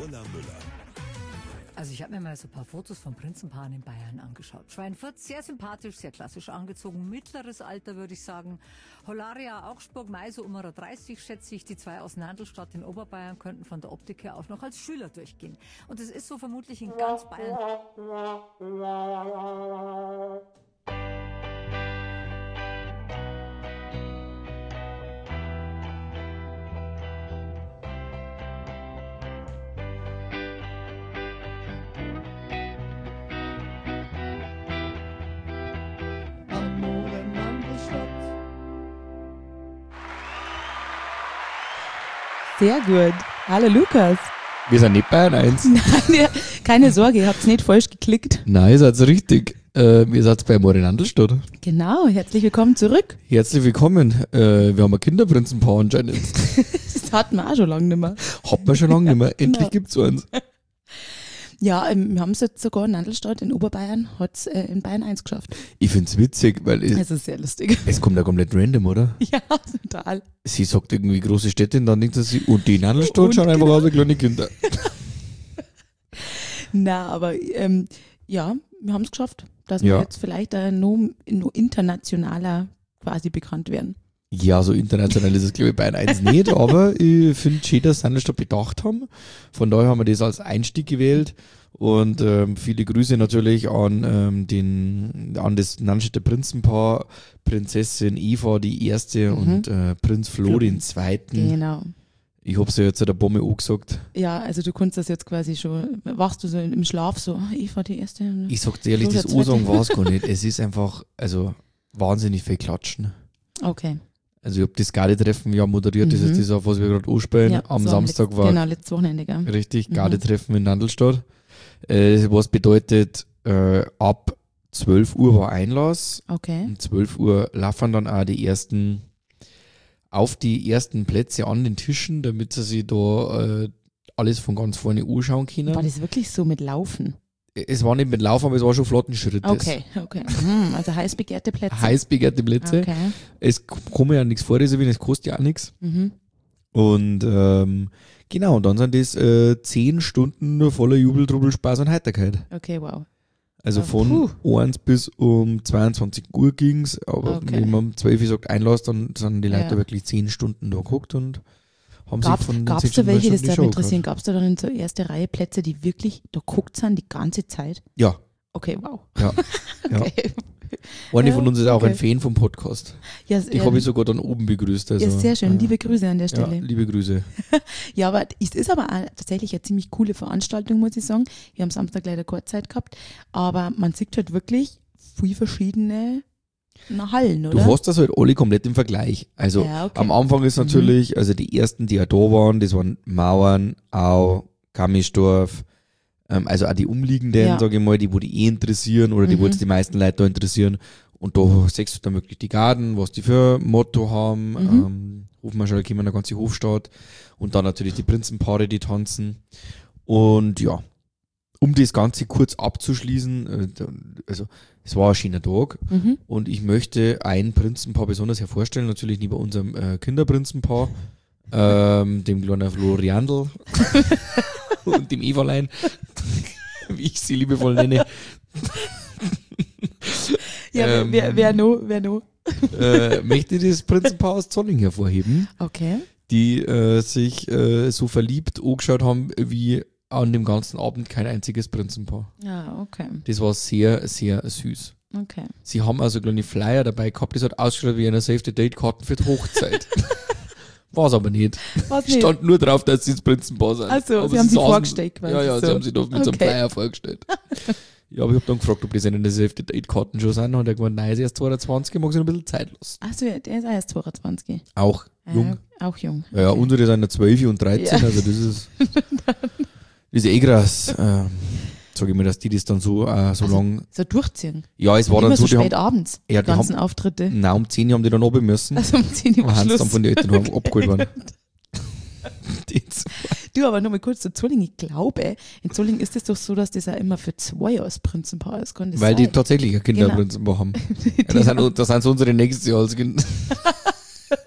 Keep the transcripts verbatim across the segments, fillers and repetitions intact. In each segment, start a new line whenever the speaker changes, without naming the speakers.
Urla Müller.
Also ich habe mir mal so ein paar Fotos von Prinzenpaaren in Bayern angeschaut. Schweinfurt, sehr sympathisch, sehr klassisch angezogen, mittleres Alter würde ich sagen. Holaria, Augsburg, Mai so um dreißig schätze ich. Die zwei aus Nandelstadt in Oberbayern könnten von der Optik her auch noch als Schüler durchgehen. Und es ist so vermutlich in ganz Bayern.
Sehr gut. Hallo Lukas.
Wir sind nicht Bayern eins.
Nein, keine Sorge, ihr habt es nicht falsch geklickt.
Nein, ihr seid richtig. Äh, ihr seid bei Morin Nandelstadt.
Genau, herzlich willkommen zurück.
Herzlich willkommen. Äh, wir haben ein Kinderprinzenpaar anscheinend.
Das hatten wir auch schon lange nicht mehr.
Hat man schon lange nicht mehr. Endlich
Genau.
gibt's eins.
Ja, ähm, wir haben es jetzt sogar in Nandelstadt in Oberbayern, hat es äh, in Bayern eins geschafft.
Ich find's witzig, weil es,
Das ist sehr lustig.
es kommt ja komplett random, oder?
Ja, total.
Sie sagt irgendwie große Städte und dann denkt sie, und die Nandelstadt
Und
schauen einfach
genau.
aus wie kleine Kinder.
Na, aber ähm, ja, wir haben es geschafft, dass
Ja.
wir jetzt vielleicht äh, noch, noch internationaler quasi bekannt werden.
Ja, so international ist es, glaube ich, Bayern eins nicht, aber ich finde schön, dass sie Nandelstadt bedacht haben. Von daher haben wir das als Einstieg gewählt. Und ähm, viele Grüße natürlich an ähm, den an das Nandelstädter Prinzenpaar, Prinzessin Eva die erste
Mhm.
und äh, Prinz Flo
Flo.
den zweiten.
Genau.
Ich hab's ja jetzt der Bombe angesagt.
Ja, also du kannst das jetzt quasi schon, wachst du so im Schlaf so, ah, Eva die erste.
Ich sag dir ehrlich,
Flo
das
der zweite.
Ursagen war es gar nicht. Es ist einfach, also wahnsinnig viel Klatschen.
Okay.
Also ich hab das Garde-Treffen ja moderiert, das
Mhm.
ist das, auf was wir gerade anspielen.
Ja,
Am
so
Samstag
letzt,
war
Genau, letztes Wochenende, gell?
richtig
Mhm.
Garde-Treffen in Nandelstadt. Äh, was bedeutet, äh, ab zwölf Uhr war Einlass.
Okay.
Um zwölf Uhr laufen dann auch die ersten auf die ersten Plätze an den Tischen, damit sie sich da äh, alles von ganz vorne anschauen können.
War das wirklich so mit Laufen?
Es war nicht mit Laufen, aber es war schon flotten Schritt.
Okay, okay. Hm, also heiß begehrte Plätze.
Heiß begehrte Plätze.
Okay.
Es kommt ja nichts vor, reservieren, es kostet ja auch nichts.
Mhm.
Und ähm, genau, und dann sind das äh, zehn Stunden nur voller Jubel, Trubel, Spaß und Heiterkeit.
Okay, wow.
Also
Ah,
von eins bis um zweiundzwanzig Uhr ging's, aber
Okay.
wenn man um zwölf Uhr sagt Einlass, dann sind die Leute
Ja.
wirklich zehn Stunden da geguckt und haben
Gab
sich von den
es
zehn
da
Stunden
welche,
schon
das
die
darf
Show
mich interessieren,
gehört.
gab es da dann in so erste Reihe Plätze, die wirklich da geguckt sind die ganze Zeit?
Ja,
Okay, wow.
ja. ja.
Okay.
Eine
Ja,
von uns ist auch
okay.
ein Fan vom Podcast.
Ja,
Die
ja,
habe ich sogar dann oben begrüßt. Also,
ja, sehr schön.
äh,
Liebe Grüße an der
ja,
Stelle.
liebe Grüße.
Ja, aber es ist aber auch tatsächlich eine ziemlich coole Veranstaltung, muss ich sagen. Wir haben Samstag leider keine Zeit gehabt, aber man sieht halt wirklich viele verschiedene na, Hallen, oder?
Du hast das halt alle komplett im Vergleich. Also
Ja, okay.
am Anfang ist
Mhm.
natürlich, also die ersten, die ja da waren, das waren Mauern, Au, Kammisdorf, ähm, also auch die umliegenden,
Ja.
sage ich mal, die, wo die eh interessieren oder die,
Mhm.
wo jetzt die meisten Leute da interessieren. Und da siehst du dann wirklich die Garden, was die für ein Motto haben.
Mhm.
Ähm, Hofmarschall kommen der ganze Hofstaat. Und dann natürlich die Prinzenpaare, die tanzen. Und ja, um das Ganze kurz abzuschließen, äh, da- also es war ein schöner Tag.
Mhm.
Und ich möchte ein Prinzenpaar besonders hervorstellen, natürlich neben unserem äh, Kinderprinzenpaar, ähm, dem kleinen Floriandl und dem Evalein, wie ich sie liebevoll nenne.
Ja,
Ähm,
wer, wer noch? Wer noch?
äh, möchte ich das Prinzenpaar aus Zolling hervorheben,
Okay.
die äh, sich äh, so verliebt angeschaut haben, wie an dem ganzen Abend kein einziges Prinzenpaar.
Ja, okay.
Das war sehr, sehr süß.
Okay.
Sie haben also kleine Flyer dabei gehabt, das hat ausgeschaut wie eine Save-the-Date-Karten für die Hochzeit. War es aber nicht.
Was nicht?
Stand nur drauf, dass sie ins Prinzenpaar sind.
Also,
Aber
sie haben sich
saßen-
vorgestellt quasi
Ja, ja,
so.
sie haben sich da mit so einem
Okay.
Flyer vorgestellt. Ja, aber ich habe dann gefragt, ob das eine Save-the-Date-Karten schon sind. Und er hat gemeint, nein, er ist erst zweiundzwanzig, mag sich noch ein bisschen Zeit lassen.
Achso, ja, der ist auch erst zweiundzwanzig.
Auch jung.
Ja, auch jung.
Ja, ja,
Okay.
unsere sind ja zwölf und dreizehn,
Ja.
also das ist, das ist eh krass. Ähm, sag ich mir, dass die das dann so, äh, so
Also,
lang.
So durchziehen.
Ja, es war
Immer
dann so,
so
die
spät
haben,
abends,
Ja,
die
die
ganzen Auftritte.
na, um zehn haben die dann runter müssen.
Also um zehn Uhr
Und haben
Schluss.
dann von den Eltern haben abgeholt worden. Die zwei.
Du, aber nur mal kurz zu Zolling. Ich glaube, in Zolling ist es doch so, dass das ja immer für zwei als Prinzenpaar ist. Kann das
Weil die
sein?
tatsächlich ein Kinderprinzenpaar haben. Ja, das, sind, das sind so unsere nächstes Jahr als Kind.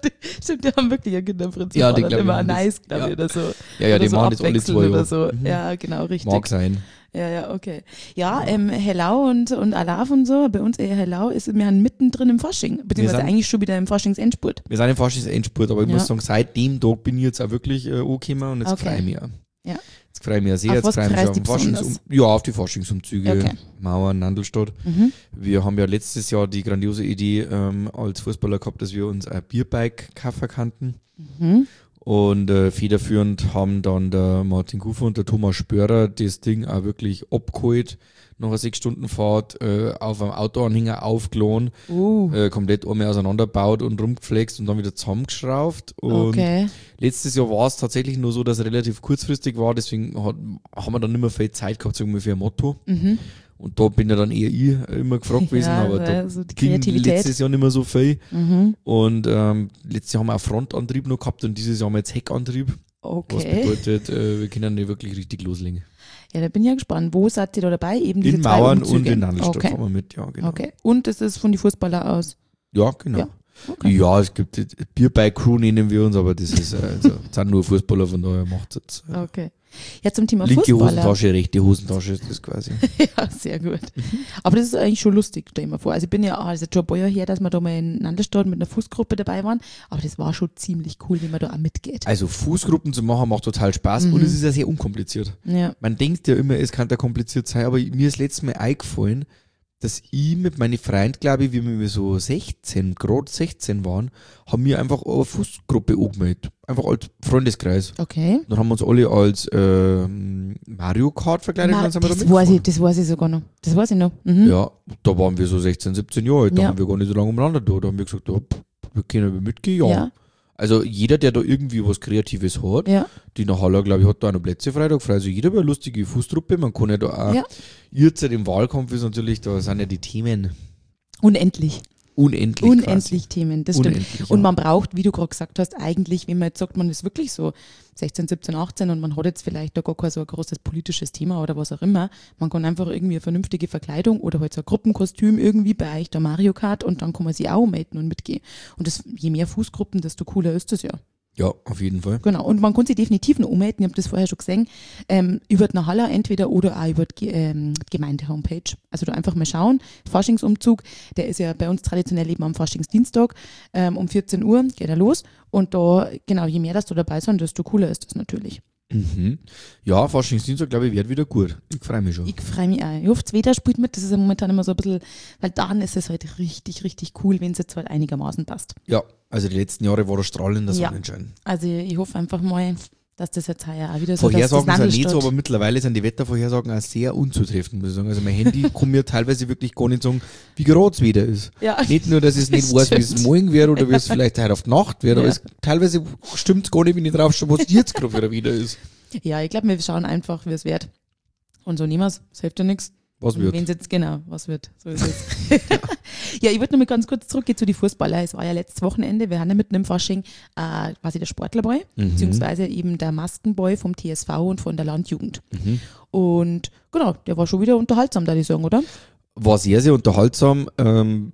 Stimmt, die haben wirklich ein Kinderprinzip.
Ja, die
Oder
glaub ich
immer
haben das.
nice, glaube ich,
Ja.
oder so.
Ja, ja,
oder
die
so
machen das alle
abwechselnd
zwei
oder
Jahre.
so.
Mhm.
Ja, genau, richtig.
Mag sein.
Ja, ja, okay. Ja, ähm, Hellau und, und Alaf und so, bei uns eher Hellau, ist, wir sind mittendrin im Fasching, beziehungsweise
sind-
eigentlich schon wieder im Faschingsendspurt.
Wir sind im Faschingsendspurt, aber ich
Ja.
muss sagen, seit dem Tag bin ich jetzt auch wirklich äh, angekommen und jetzt
Okay.
freue ich mich auch.
Ja.
Jetzt freue ich mich auch sehr.
Auf
Jetzt
was
freue ich mich
freust
auf den
du besonders?
Faschingsum Ja, auf die Faschingsumzüge,
Okay.
Mauern, Nandelstadt.
Mhm.
Wir haben ja letztes Jahr die grandiose Idee ähm, als Fußballer gehabt, dass wir uns ein Bierbike kaufen kannten.
Mhm.
Und äh, federführend haben dann der Martin Kufer und der Thomas Spörer das Ding auch wirklich abgeholt. Nach einer sechs Stunden Fahrt äh, auf einem Autoanhänger aufgeladen,
Uh,
äh, komplett einmal auseinandergebaut und rumgeflext und dann wieder zusammengeschraubt. Und
okay.
letztes Jahr war es tatsächlich nur so, dass es relativ kurzfristig war, deswegen hat, haben wir dann nicht mehr viel Zeit gehabt, sagen wir, für ein Motto.
Mhm.
Und da bin ja dann eher ich immer gefragt gewesen,
Ja,
aber da
also die
ging
Kreativität.
letztes Jahr nicht mehr so viel.
Mhm.
Und ähm, letztes Jahr haben wir auch Frontantrieb noch gehabt und dieses Jahr haben wir jetzt Heckantrieb. Was
Okay.
bedeutet, äh, wir können nicht wirklich richtig loslegen.
Ja, da bin ich ja gespannt. Wo seid ihr da dabei? Eben diese
In
zwei
Mauern
Umzüge.
und in Nandelstadt
Okay.
fahren wir mit, ja, genau.
Okay. Und das ist von den Fußballer aus.
Ja, genau.
Ja.
Ja,
Okay.
es gibt die Bierbike-Crew nennen wir uns, aber das ist, äh, also, das sind nur Fußballer, von daher macht es jetzt. Äh,
Okay. Ja, zum Thema
linke
Fußballer.
Hosentasche, rechte Hosentasche ist das quasi.
Ja, sehr gut. Aber das ist eigentlich schon lustig, stell ich mir vor. Also ich bin ja auch also schon ein paar Jahre her, dass wir da mal in Nandelstadt mit einer Fußgruppe dabei waren, aber das war schon ziemlich cool, wie man da auch mitgeht.
Also Fußgruppen zu machen macht total Spaß
Mhm.
und es ist ja sehr unkompliziert.
Ja.
Man denkt ja immer, es kann da kompliziert sein, aber mir ist letztes Mal eingefallen, dass ich mit meinen Freunden, glaube ich, wie wir so sechzehn, gerade sechzehn waren, haben wir einfach eine Fußgruppe angemeldet. Einfach als Freundeskreis.
Okay.
Dann haben wir uns alle als ähm, Mario Kart verkleidet.
Na,
und dann sind wir
das
da
weiß ich,
mitgefahren.
das weiß ich sogar noch. Das weiß ich noch. Mhm.
Ja, da waren wir so sechzehn, siebzehn Jahre alt, da
Ja.
haben wir gar nicht so lange umeinander da. Da haben wir gesagt, ja, pff, wir können wir mitgehen, ja.
Ja.
Also jeder, der da irgendwie was Kreatives hat,
Ja.
die nach Haller, glaube ich, hat da auch noch Plätze Freitag frei. Also jeder war eine lustige Fußtruppe, man kann ja da auch,
Ja.
jetzt im Wahlkampf ist natürlich, da sind ja die Themen
Unendlich.
unendlich.
Unendlich
quasi.
Themen, das stimmt.
Unendlich,
Und
ja.
man braucht, wie du gerade gesagt hast, eigentlich, wenn man jetzt sagt, man ist wirklich so sechzehn, siebzehn, achtzehn und man hat jetzt vielleicht da gar kein so ein großes politisches Thema oder was auch immer. Man kann einfach irgendwie eine vernünftige Verkleidung oder halt so ein Gruppenkostüm irgendwie bei euch der Mario Kart und dann kann man sich auch melden und mitgehen. Und das, je mehr Fußgruppen, desto cooler ist das ja.
Ja, auf jeden Fall.
Genau. Und man kann sich definitiv noch ummelden, ich habe das vorher schon gesehen, ähm, über die Haller entweder oder auch über die ähm, Gemeinde-Homepage. Also da einfach mal schauen. Faschingsumzug, der ist ja bei uns traditionell eben am Faschingsdienstag ähm, um vierzehn Uhr geht er los. Und da, genau, je mehr das da dabei sind, desto cooler ist das natürlich.
Mhm. Ja, Faschingsdienstag, glaube ich, wird wieder gut. Ich freue mich schon.
Ich freue mich auch. Ich hoffe, Zweder spielt mit, das ist ja momentan immer so ein bisschen, weil dann ist es halt richtig, richtig cool, wenn es jetzt halt einigermaßen passt.
Ja, also die letzten Jahre war der strahlender
Ja.
Sonnenschein.
Also ich hoffe einfach mal, dass das jetzt heuer auch wieder so dass das
Vorhersagen sind nicht so,
Nandelstadt-
aber mittlerweile sind die Wettervorhersagen auch sehr unzutreffend, muss ich sagen. Also mein Handy kann mir teilweise wirklich gar nicht sagen, wie gerade es wieder ist.
Ja.
Nicht nur, dass ich es nicht
Das
weiß, wie es
stimmt.
morgen wird oder wie es vielleicht heute auf die Nacht wird, aber
Ja.
es, teilweise stimmt es gar nicht, wenn ich drauf schaue, was jetzt gerade wieder wieder ist.
Ja, ich glaube, wir schauen einfach, wie es wird. Und so nehmen wir es. Es hilft ja nichts.
Was wird?
Wenn es jetzt, genau, was wird. So ist es. Ja, ich würde noch mal ganz kurz zurückgehen zu den Fußballer. Es war ja letztes Wochenende, wir haben ja mitten im Fasching äh, quasi der Sportlerboy,
Mhm.
beziehungsweise eben der Maskenboy vom T S V und von der Landjugend.
Mhm.
Und genau, der war schon wieder unterhaltsam, da ich sagen, oder?
War sehr, sehr unterhaltsam, ähm,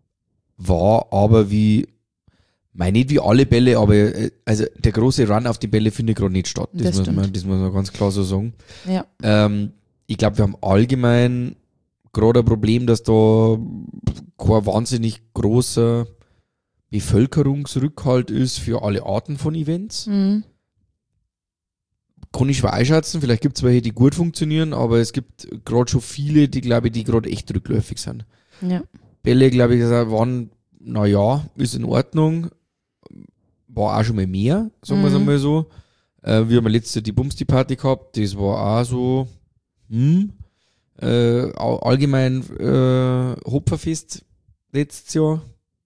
war aber wie, mein nicht wie alle Bälle, aber äh, also der große Run auf die Bälle findet gerade nicht statt. Das,
Das
muss
stimmt.
man, das muss man ganz klar so sagen.
Ja.
Ähm, ich glaube, wir haben allgemein gerade ein Problem, dass da kein wahnsinnig großer Bevölkerungsrückhalt ist für alle Arten von Events.
Mhm.
Kann ich schwer einschätzen, vielleicht gibt es welche, die gut funktionieren, aber es gibt gerade schon viele, die glaube ich, die gerade echt rückläufig sind.
Ja.
Bälle, glaube ich, waren, naja, ist in Ordnung, war auch schon mal mehr, sagen wir es
Mhm.
einmal so. Äh, wir haben letztes Jahr die Bumsti-Party gehabt, das war auch so, hm, äh, all- allgemein äh, Hopferfest letztes Jahr,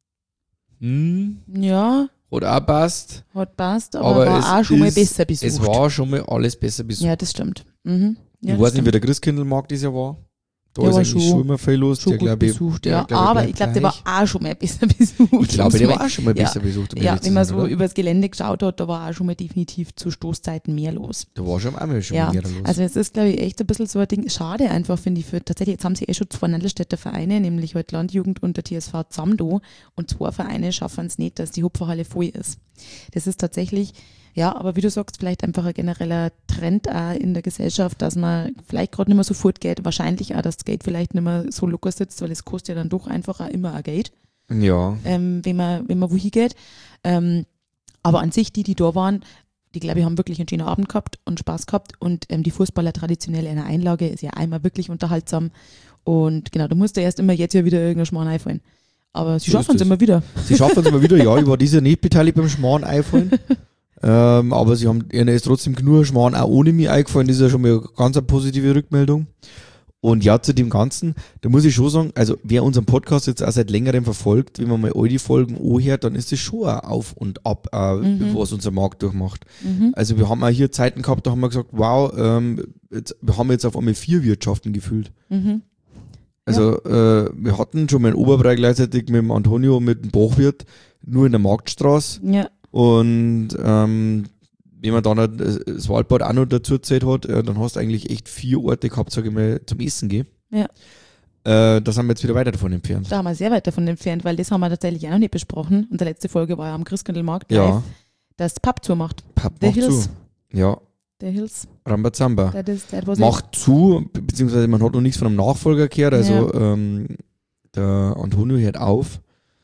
hm,
Ja,
hat auch passt,
hat passt, aber,
aber
war
es
auch schon mal
ist-
besser besucht.
es war schon mal alles besser besucht.
Ja, das stimmt. Mhm. Ja,
ich
das
weiß nicht, wie
stimmt.
der Christkindlmarkt dieses Jahr war. Da
Der
ist
war
eigentlich
schon-
schon immer viel los.
Schon
Der,
gut
glaub ich,
besucht,
der,
ja.
glaub ich,
Aber
bleibt
ich glaube, der war
gleich.
auch schon mal besser besucht.
Ich glaube, der war auch schon mal
Ja.
besser besucht. um
Ja,
ehrlich zu
wenn man
sein,
so
oder?
übers Gelände geschaut hat, da war auch schon mal definitiv zu Stoßzeiten mehr los.
Da war schon einmal schon
Ja,
mehr los.
also es ist, glaube ich, echt ein bisschen so ein Ding. Schade einfach, finde ich, für tatsächlich, jetzt haben sie eh schon zwei Nandelstädter Vereine, nämlich halt Landjugend und der T S V Zamdo, und zwei Vereine schaffen es nicht, dass die Hupferhalle voll ist. Das ist tatsächlich, ja, aber wie du sagst, vielleicht einfach ein genereller Trend auch in der Gesellschaft, dass man vielleicht gerade nicht mehr so fortgeht, wahrscheinlich auch, dass das Geld vielleicht nicht mehr so locker sitzt, weil es kostet ja dann doch einfach auch immer ein Geld,
ja.
ähm, wenn man, wenn man wohin geht. Ähm, aber an sich, die, die da waren, die, glaube ich, haben wirklich einen schönen Abend gehabt und Spaß gehabt. Und ähm, die Fußballer traditionell in der Einlage ist ja einmal wirklich unterhaltsam. Und genau, da musste erst immer jetzt ja wieder irgendein Schmarrn einfallen. Aber sie
So
schaffen
ist
es
es.
immer wieder.
Sie schaffen es immer wieder, ja, ich war dieses Jahr nicht beteiligt beim Schmarrn einfallen. ähm, aber sie haben, ihnen ist trotzdem genug Schmarrn auch ohne mich eingefallen. Das ist ja schon mal eine ganz eine positive Rückmeldung. Und ja, zu dem Ganzen, da muss ich schon sagen, also wer unseren Podcast jetzt auch seit längerem verfolgt, wenn man mal all die Folgen anhört, dann ist das schon ein Auf und Ab, äh,
Mhm.
was unser Markt durchmacht.
Mhm.
Also wir haben auch hier Zeiten gehabt, da haben wir gesagt, wow, ähm, jetzt, wir haben jetzt auf einmal vier Wirtschaften gefühlt.
Mhm.
Also äh, wir hatten schon mal einen Oberbereich gleichzeitig mit dem Antonio und mit dem Bachwirt, nur in der Marktstraße.
Ja.
Und ähm, wenn man dann halt das das Waldbad auch noch dazu gezählt hat, äh, dann hast du eigentlich echt vier Orte gehabt, sag ich mal, zum Essen gehen.
Ja.
Äh, da sind wir jetzt wieder weiter davon entfernt.
Da haben wir sehr weit davon entfernt, weil das haben wir tatsächlich auch noch nicht besprochen. Unsere letzte Folge war ja am Christkindlmarkt live,
Ja,
dass das Pub zumacht.
Pub
The
macht
Hills.
zu. Ja,
Der Hills.
Rambazamba.
That is, that was
Macht zu, be- beziehungsweise man hat noch nichts von einem Nachfolger gehört, also ähm, der Antonio hört auf.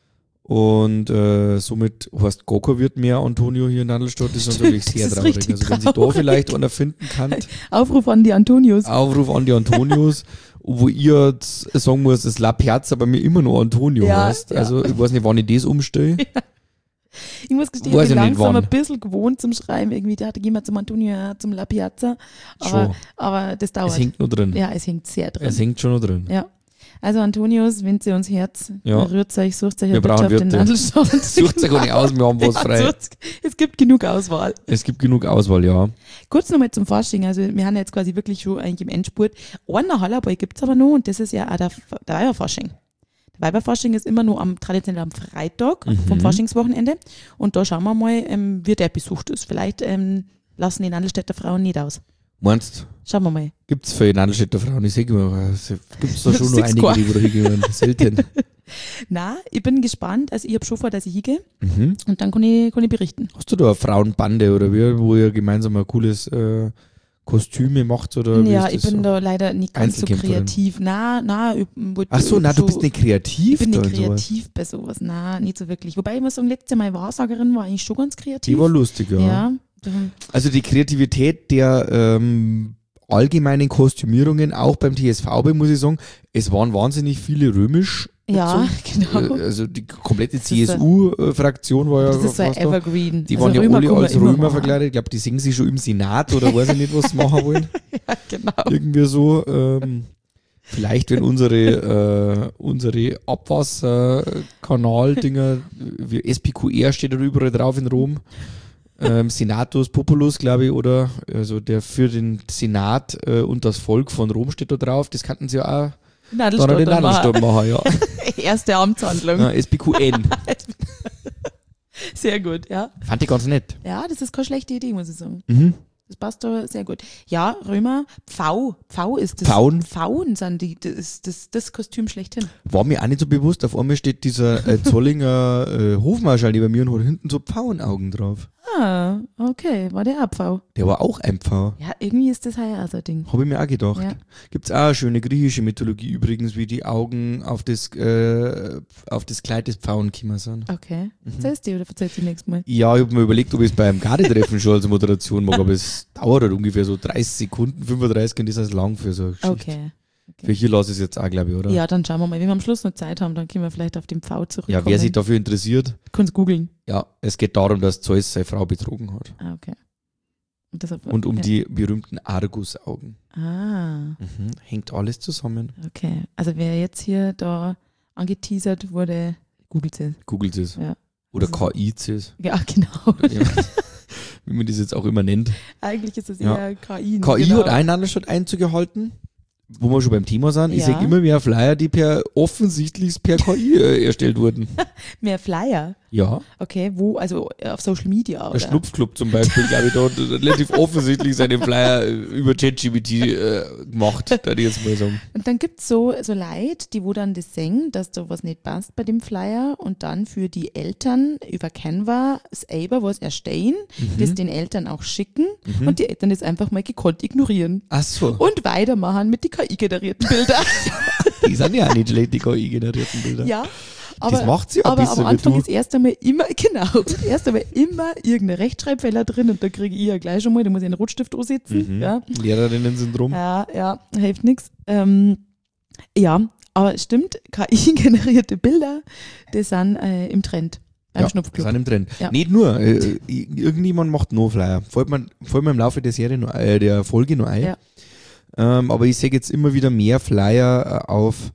Und äh, somit heißt gar kein Wirt mehr Antonio hier in Nadelstadt. Das ist
Stimmt,
natürlich
das
sehr
ist
traurig.
richtig
Also wenn sie da
traurig.
vielleicht einer finden kann,
Aufruf an die Antonius.
Aufruf an die Antonios, wo ihr jetzt sagen muss, das La Piazza bei mir immer noch Antonio
Ja,
heißt.
ja.
Also ich weiß nicht, wann ich das umstelle.
Ich muss gestehen,
Weiß
ich bin
ich nicht,
langsam
wann.
ein bisschen gewohnt zum Schreiben. Irgendwie, da gehen wir zum Antonio, ja, zum La Piazza. Aber,
Schon.
aber das dauert.
Es hängt noch drin.
Ja, es hängt sehr drin.
Es hängt schon noch drin.
Ja. Also Antonius, wenn sie uns Herz,
Ja.
rührt euch, sucht euch
Wir
eine
brauchen
Wirtschaft in
Wirte.
Nadelstadt.
Sucht sich auch nicht aus, wir haben was
Ja,
frei.
sucht's. Es gibt genug Auswahl.
Es gibt genug Auswahl, ja.
Kurz nochmal zum Fasching. Also wir haben jetzt quasi wirklich schon eigentlich im Endspurt. Einen Hallerball gibt es aber noch und das ist ja auch der, der Weiberfasching. Der Weiberfasching ist immer nur am, traditionell am Freitag
Mhm.
vom Faschingswochenende. Und da schauen wir mal, ähm, wie der besucht ist. Vielleicht ähm, lassen die Nadelstädter Frauen nicht aus.
Meinst
Schauen wir mal.
gibt es für Nadelstädter Frauen? Ich sage immer, gibt es da schon noch
Six
einige,
Squad.
die wo da hingehen? Selten.
Na, ich bin gespannt. Also ich habe schon vor, dass ich hingehe
Mhm.
und dann kann ich, kann ich berichten.
Hast du da eine Frauenbande oder wie, wo ihr gemeinsam ein cooles äh, Kostüme macht? Oder wie
Ja,
ist
ich
das
bin
so?
da leider nicht ganz so
Einzelkämpferin.
kreativ. Na, na, ich, wollt-
Ach so, na, du
schon-
bist nicht kreativ
Ich bin
da
nicht
und sowas.
kreativ bei sowas. Na, nicht so wirklich. Wobei ich muss sagen, letztes Mal Wahrsagerin war eigentlich schon ganz kreativ.
Die war lustig, ja.
ja.
Also die Kreativität der ähm, allgemeinen Kostümierungen, auch beim T S V B, muss ich sagen, es waren wahnsinnig viele römisch.
Ja,
bezogen.
genau.
Äh, Also die komplette
Das ist
C S U-Fraktion war ja
Das ist so ein
fast da.
Evergreen.
Die
Also
waren ja
Römer
alle
kann man
als
immer
Römer
machen.
verkleidet. Ich glaube, die singen sich schon im Senat oder weiß ich nicht, was sie machen wollen.
Ja, genau.
Irgendwie so. Ähm, vielleicht, wenn unsere, äh, unsere Abwasserkanal-Dinger, wie S P Q R steht da überall drauf in Rom. Ähm, Senatus Populus, glaube ich, oder also der für den Senat äh, und das Volk von Rom steht da drauf. Das kannten sie ja auch dann an den
Nadelstadt
Nadelstadt machen, ja.
Erste Amtshandlung.
ja. S P Q N.
Sehr gut, ja.
Fand ich ganz nett.
Ja, das ist keine schlechte Idee, muss ich sagen.
Mhm.
Das passt da sehr gut. Ja, Römer, Pfau. Pfau ist das.
Pfauen.
Pfauen sind die, das, ist das, das Kostüm schlechthin.
War mir auch nicht so bewusst. Auf einmal steht dieser äh, Zollinger äh, Hofmarschall neben mir und hat hinten so Pfauenaugen drauf.
Ah, okay, war der auch Pfau.
Der war auch ein Pfau.
Ja, irgendwie ist das ja auch so ein Ding.
Habe ich mir auch gedacht.
Ja.
Gibt's auch eine schöne griechische Mythologie übrigens, wie die Augen auf das, äh, auf das Kleid des Pfauen gekommen sind.
Okay.
Mhm.
Erzählst du oder erzählst du nächstes Mal?
Ja, ich habe mir überlegt, ob ich es beim Garde-Treffen schon als Moderation mache, aber es dauert halt ungefähr so dreißig Sekunden, fünfunddreißig, und das ist lang für so eine Geschichte.
Okay.
Für hier lasse ich es jetzt auch, glaube ich, oder?
Ja, dann schauen wir mal. Wenn wir am Schluss noch Zeit haben, dann können wir vielleicht auf den Pfau zurückkommen.
Ja, wer sich dafür interessiert,
Kannst googeln.
ja, es geht darum, dass Zeus seine Frau betrogen hat.
Ah, okay. Und, deshalb,
Und um
ja.
die berühmten Argusaugen.
Ah,
Mhm. Hängt alles zusammen.
okay. Also wer jetzt hier da angeteasert wurde, googelt es.
Googelt es.
Ja.
Oder
Also-
K I-t es.
Ja, genau.
Wie man das jetzt auch immer nennt.
Eigentlich ist es
Ja.
eher K I.
K I
genau.
hat einen Nadelstadt Einzug gehalten. wo wir schon beim Thema sind, ich
Ja.
sehe immer mehr Flyer, die per offensichtlich per K I äh, erstellt wurden.
Mehr Flyer.
Ja,
Okay, wo? Also äh, auf Social Media, oder?
der Schnupfclub zum Beispiel, glaube ich, da hat relativ offensichtlich seine Flyer äh, über ChatGPT äh, gemacht, da ich jetzt mal sagen.
Und dann gibt's so, so Leute, die wo dann das sehen, dass da was nicht passt bei dem Flyer und dann für die Eltern über Canva selber was erstellen, das den Eltern auch schicken und die Eltern das einfach mal gekonnt ignorieren.
Ach so,
Und weitermachen mit die K I-generierten Bildern.
die sind ja auch nicht schlecht, die K I-generierten Bilder.
Ja. Aber,
Das macht sie auch
aber
besser
am
wie
Anfang
du.
ist erst einmal immer, genau, erst einmal immer irgendein Rechtschreibfehler drin und da kriege ich ja gleich schon mal, da muss ich einen Rotstift ansetzen.
Mhm.
Ja.
Lehrerinnen-Syndrom.
Ja, ja, hilft nichts. Ähm, ja, aber stimmt, K I-generierte Bilder, die sind äh, im Trend beim
Ja,
Schnupfclub.
sind im Trend.
Ja.
Nicht nur, äh, irgendjemand macht noch Flyer. Fällt mir, fällt mir im Laufe der Serie noch, äh, der Folge noch ein.
Ja.
Ähm, aber ich sehe jetzt immer wieder mehr Flyer äh, auf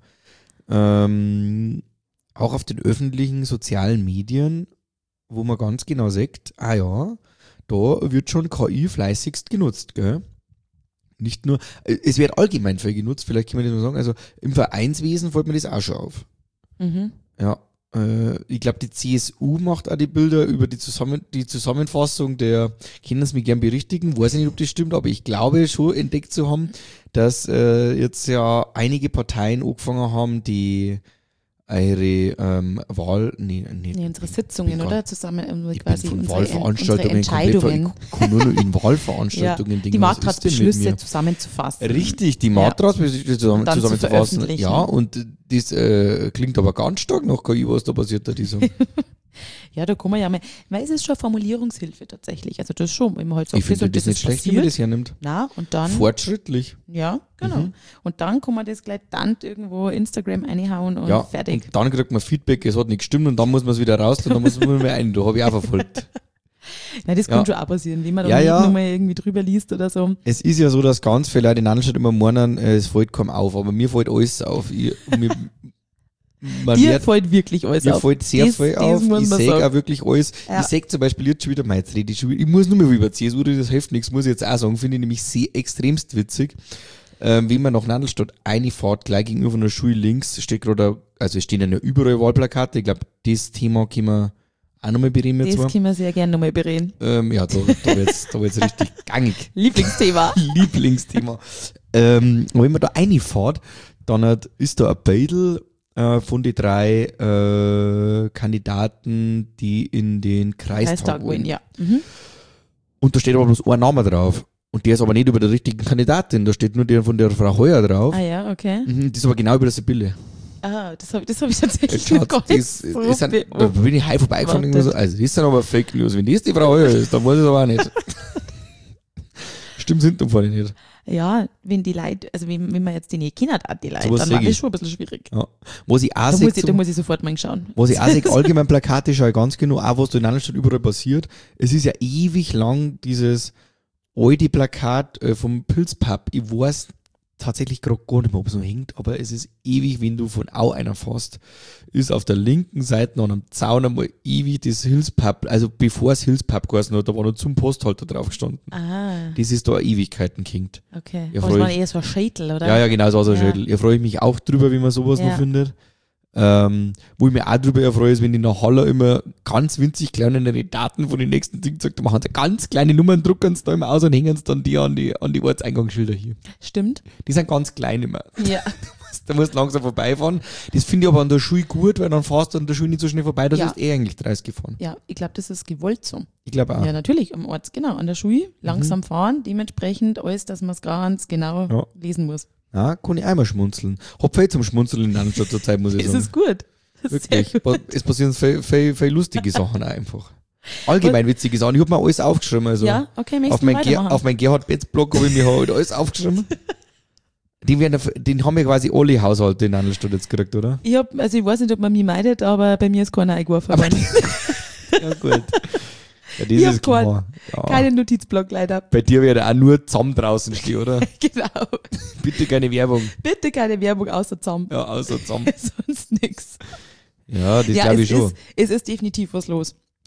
ähm, auch auf den öffentlichen sozialen Medien, wo man ganz genau sagt, ah ja, da wird schon K I fleißigst genutzt, gell? Nicht nur, äh, es wird allgemein viel genutzt, vielleicht kann man das mal sagen, also im Vereinswesen fällt mir das auch schon auf.
Mhm.
Ja, äh, ich glaube, die C S U macht auch die Bilder über die, Zusammen die Zusammenfassung der, können es mir gern berichtigen, weiß ich nicht, ob das stimmt, aber ich glaube schon entdeckt zu haben, dass äh, jetzt ja einige Parteien angefangen haben, die eure ähm, Wahl, nee, nee,
Nee, unsere Sitzungen,
bin
oder? Zusammen um
ich
quasi
bin von
unsere,
Wahlveranstaltungen
unsere
komplett ver-
Entscheidungen.
ich kann nur noch in Wahlveranstaltungen
Ja,
denken,
die
was ist denn mit
Martratsbeschlüsse
mir?
zusammenzufassen.
Richtig, die
Ja.
Martratsbeschlüsse zusammen,
Und dann zu
zusammenzufassen.
veröffentlichen.
Ja, und das äh, klingt aber ganz stark nach K I, was da passiert hat, dieser.
Ja, da kann man ja mal, weil es ist schon Formulierungshilfe tatsächlich. Also das schon, wenn man halt sagt,
Ich finde
und
das nicht
ist
schlecht, wie man
passiert.
das hernimmt.
Na, und dann,
Fortschrittlich.
ja, genau.
Mhm.
Und dann kann man das gleich dann irgendwo Instagram reinhauen und
Ja,
fertig.
und dann kriegt man Feedback, es hat nicht gestimmt und dann muss man es wieder raus und dann muss man mal ein. Da habe ich auch verfolgt.
Nein, das
Ja.
kann schon auch passieren, wie man da
Ja,
ja,
ja.
nochmal irgendwie drüber liest oder so.
Es ist ja so, dass ganz viele Leute in Anstatt immer meinen, äh, es fällt kaum auf, aber mir fällt alles auf. Ich, mir, man
Dir
wird,
fällt wirklich alles
mir
auf.
fällt sehr
Das-
viel
das
auf.
muss
Ich
man
sehe
sagen.
auch wirklich alles.
Ja.
Ich sehe zum Beispiel jetzt schon wieder, mein, jetzt rede ich schon wieder. Ich muss nur mehr über C S U, das hilft nichts, muss ich jetzt auch sagen. Finde ich nämlich sehr extremst witzig. Ähm, wie man nach Nandelstadt reinfährt, gleich gegenüber von der Schule links, steht gerade, also es stehen ja überall Wahlplakate. Ich glaube, das Thema können wir auch nochmal bereden jetzt
Das
mal.
können wir sehr gerne nochmal bereden.
Ähm, ja, da, da wird's, da wird's richtig gangig.
Lieblingsthema.
Lieblingsthema. Ähm, und wenn man da reinfährt, dann hat, ist da ein Beidel äh, von den drei äh, Kandidaten, die in den Kreistag,
Kreistag
wollen.
wollen, ja. Mhm.
Und da steht aber bloß ein Name drauf. Und der ist aber nicht über der richtigen Kandidatin, da steht nur der von der Frau Heuer drauf.
Ah ja, okay.
Mhm, das ist aber genau über der Sibylle.
Ah, das habe das hab ich tatsächlich
Jetzt schaut,
noch gar nicht
das,
so
das sind, da
beobachtet.
bin ich heim vorbeigefahren und
Warte.
so, also das sind aber Fake News. Wenn das die Frau Heuer ist, dann weiß ich es aber auch nicht. Stimmt, sind umfallen nicht.
Ja, wenn die Leute, also wenn, wenn man jetzt die nicht kennt hat, die Leute,
Sowas
dann
sag
war das
ich.
schon ein bisschen schwierig.
Ja. Was ich auch
Da
sehe,
muss, ich, da
zum-
muss ich sofort mal schauen.
was ich auch sehe, allgemein Plakate schaue ich ganz genau, auch was da in Annenstadt überall passiert. Es ist ja ewig lang dieses alte Plakat äh, vom Pilzpub. Ich weiß tatsächlich gerade gar nicht mehr, ob es noch hängt, aber es ist ewig, wenn du von Au einer fährst, ist auf der linken Seite an einem Zaun einmal ewig das Hilfspub, also bevor es Hilfspub geheißen hat, da war noch zum Posthalter drauf gestanden.
Ah,
Das ist da Ewigkeiten gehängt.
okay.
Ja,
Aber es
freu
war
ich-
eher so ein Schädel, oder?
Ja, ja, genau, so aus der
Ja.
Schädel. Hier freue ich mich auch drüber, wie man sowas
Ja.
noch findet. Ähm, wo ich mich auch drüber erfreue, ist, wenn die nach Haller immer ganz winzig kleine Daten von den nächsten Dingen sagt, da machen sie ganz kleine Nummern, drucken sie da immer aus und hängen sie dann die an die, an die Ortseingangsschilder hier.
Stimmt.
Die sind ganz klein immer.
Ja.
Da musst du langsam vorbeifahren. Das finde ich aber an der Schule gut, weil dann fährst du an der Schule nicht so schnell vorbei, da
Ja.
ist eh eigentlich dreißig gefahren.
Ja, ich glaube, das ist gewollt so.
Ich glaube auch.
Ja, natürlich, am Ort, genau, an der Schule, langsam fahren, dementsprechend alles, dass man es ganz genau
Ja.
lesen muss.
Ja, kann ich einmal schmunzeln. Hab viel zum Schmunzeln in der Anstatt zur Zeit, muss ich
Es
sagen.
ist gut. Sehr
Wirklich.
gut.
Pa- Es passieren viel, viel, viel lustige Sachen auch einfach. Allgemein witzige Sachen. Ich hab mir alles aufgeschrieben. Also
Ja, okay,
auf
möchtest du
mein, Ger
weitermachen?
auf mein Gerhard Betz-Blog habe ich mir halt alles aufgeschrieben. Den, werden, den haben ja quasi alle Haushalte in Annelstadt jetzt gekriegt, oder?
Ich hab, also ich weiß nicht, ob man mich meidet, aber bei mir ist keiner eingeworfen
Aber
worden.
Ja, gut. Ja, das
Ich hab
ist klar. Ja.
Keinen Notizblock leider.
Bei dir wird auch nur zusammen draußen stehen, oder?
Genau.
Bitte keine Werbung.
Bitte keine Werbung außer zusammen.
Ja, außer zusammen.
Sonst nix.
Ja, das
Ja,
glaube
es
ich schon.
ist, es ist definitiv was los.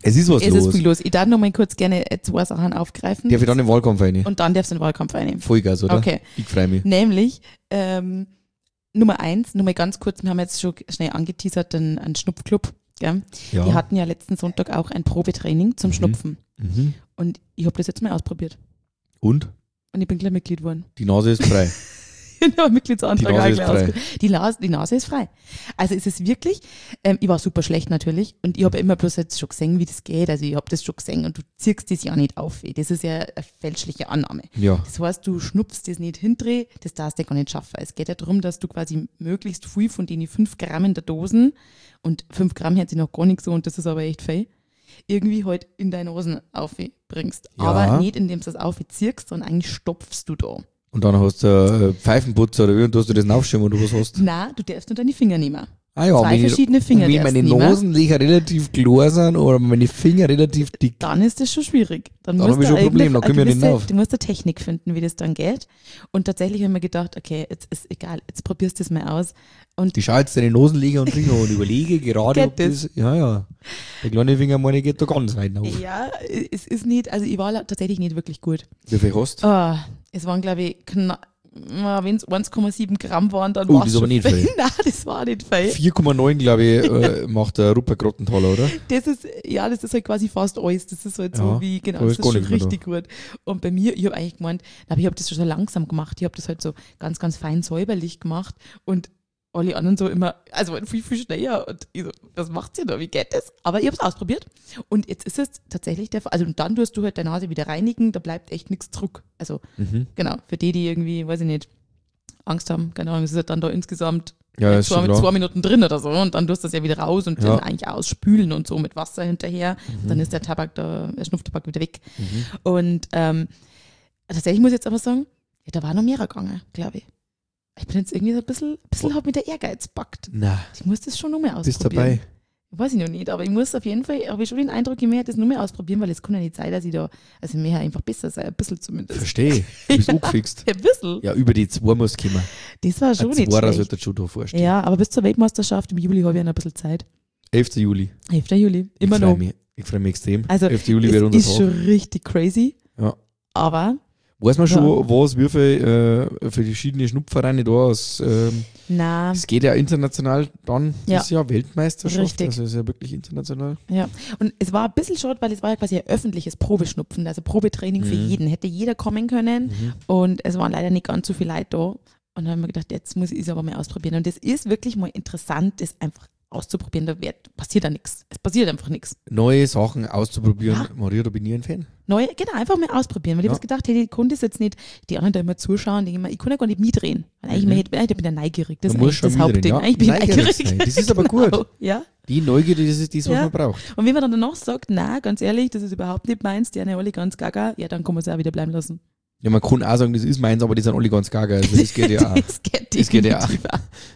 Es ist was
Es
los.
ist viel los. Ich darf noch mal kurz gerne zwei Sachen aufgreifen.
Darf ich dann den Wahlkampf rein?
Und dann darfst du den Wahlkampf einnehmen.
Vollgas, oder?
Okay.
Ich freue mich.
Nämlich, ähm, Nummer eins, nur mal ganz kurz, wir haben jetzt schon schnell angeteasert, einen, einen Schnupfclub. Gell?
Ja.
Die hatten ja letzten Sonntag auch ein Probetraining zum
Mhm.
Schnupfen.
Mhm.
Und ich habe das jetzt mal ausprobiert.
Und?
Und ich bin gleich Mitglied geworden.
Die Nase ist frei.
Ich habe Mitgliedsantrag
Die Nase
auch
ist
gleich
frei.
ausge- die, Nase, die Nase ist frei. Also es ist wirklich, ähm, ich war super schlecht natürlich und ich habe immer bloß jetzt schon gesehen, wie das geht. Also ich habe das schon gesehen und du ziehst das ja nicht auf. Das ist ja eine fälschliche Annahme.
Ja.
Das heißt, du schnupfst das nicht hindreh, das darfst du gar nicht schaffen. Es geht ja darum, dass du quasi möglichst viel von den fünf Gramm in der Dosen, und fünf Gramm hört sich noch gar nicht so und das ist aber echt viel, irgendwie halt in deine Hosen aufbringst.
Ja.
Aber nicht, indem du das aufziehst, sondern eigentlich stopfst du da.
Und dann hast du äh, Pfeifenputzer oder irgendwas, du das aufschirmen oder was hast.
Nein, du darfst nur deine Finger nehmen.
Ah ja,
Zwei
wenn ich-
verschiedene Finger
Wenn
darfst
meine
nehmen.
Nasenlöcher relativ klar sind oder meine Finger relativ dick.
Dann ist das schon schwierig. Dann,
Dann
musst
hab ich
du
schon ein Problem,
eine
dann komm ich ja nicht
gewisse-
rauf.
Du musst eine Technik finden, wie das dann geht. Und tatsächlich haben wir gedacht, okay, jetzt ist egal, jetzt probierst du das mal aus. Und
Die schaltest deine Nasenleger und Finger und überlege gerade, ob
Geht
das, ja, ja. Der kleine Finger, meine, geht da ganz weit auf.
ja, es ist nicht, also ich war la- tatsächlich nicht wirklich gut.
Wie viel hast du?
Oh, es waren, glaube ich, knapp, wenn es eins Komma sieben Gramm waren, dann
Oh,
war
das
es
ist aber
schon
nicht viel.
Nein, das war nicht viel.
vier Komma neun, glaube ich, äh, macht der Rupert Grottenthaler, oder?
Das ist, ja, das ist halt quasi fast alles. Das ist halt
Ja,
so wie, genau,
da
das
ist
ist
gar
schon
nichts mehr
richtig gut. Und bei mir, ich habe eigentlich gemeint, aber ich habe das schon so langsam gemacht. Ich habe das halt so ganz, ganz fein säuberlich gemacht und alle anderen so immer, also viel, viel schneller. Und ich so, was macht's ihr da? Wie geht das? Aber ich habe es ausprobiert und jetzt ist es tatsächlich der Fall. Also und dann tust du halt deine Nase wieder reinigen, da bleibt echt nichts zurück. Also
Mhm.
genau, für die, die irgendwie, weiß ich nicht, Angst haben, keine Ahnung, es ist halt dann da insgesamt
Ja, ist
zwei,
schon
mit
klar.
zwei Minuten drin oder so und dann tust du das ja wieder raus und
Ja.
dann eigentlich ausspülen und so mit Wasser hinterher.
Mhm.
Dann ist der Tabak, der, der Schnupftabak wieder weg.
Mhm.
Und ähm, tatsächlich muss ich jetzt aber sagen, ja, da war noch mehr gegangen, glaube ich. Ich bin jetzt irgendwie so ein bisschen, ein bisschen hat mich der Ehrgeiz packt.
Na,
Ich muss das schon noch mehr
bist
ausprobieren.
dabei.
Weiß ich noch nicht, aber ich muss auf jeden Fall, habe ich schon den Eindruck, ich möchte das nur mehr ausprobieren, weil es kann ja nicht sein, dass ich da, also mir einfach besser sein, ein bisschen zumindest.
Verstehe. Du bist angefixt.
Ein bisschen.
Ja, über die zwei muss kommen.
Das war schon
Ein
nicht
Zwarer
schlecht.
sollte schon da vorstehen.
Ja, aber bis zur Weltmeisterschaft im Juli habe ich ja noch ein bisschen Zeit.
elfter Juli.
elfter Juli, immer
ich freu
noch.
Mich. Ich freue mich extrem.
Also,
elfter Juli wäre
Es
unser
ist
Tag.
schon richtig crazy.
Ja.
Aber,
Weiß man schon,
Ja.
was wir für, äh, für verschiedene Schnupfvereine da aus. Ähm,
na,
es geht ja international dann
Ja.
dieses Jahr Weltmeisterschaft.
Richtig.
Also ist ja wirklich international.
ja. Und es war ein bisschen schade, weil es war ja quasi ein öffentliches Probeschnupfen, also Probetraining für
Mhm.
jeden. Hätte jeder kommen können
Mhm.
und es waren leider nicht ganz so viele Leute da. Und dann haben wir gedacht, jetzt muss ich es aber mal ausprobieren. Und es ist wirklich mal interessant, das einfach auszuprobieren. Da wird, passiert ja nichts. Es passiert einfach nichts.
Neue Sachen auszuprobieren.
Ja.
Maria, da bin ich ein Fan.
Neu, genau, einfach mal ausprobieren. Weil ich
Ja.
habe gedacht, hey, ich konnte das jetzt nicht, die anderen da immer zuschauen, die immer, ich kann ja gar nicht mitdrehen. Weil eigentlich,
Mhm.
man hätte- eigentlich bin ich ja neugierig. Das
Du
ist
musst
eigentlich
schon
das
mitreden,
Hauptding.
ja.
Eigentlich bin ich
Neugierig
neugierig.
sein. Das ist aber
Genau.
gut.
Ja.
Die Neugierde, das ist das, was
Ja.
man braucht.
Und wenn man dann danach sagt, na, ganz ehrlich, das ist überhaupt nicht meins, die sind ja alle ganz gaga, ja, dann kann man es auch wieder bleiben lassen.
Ja, man kann auch sagen, das ist meins, aber die sind alle ganz gaga. Also das geht ja auch.
Das geht,
Das geht ja auch.
definitiv auch.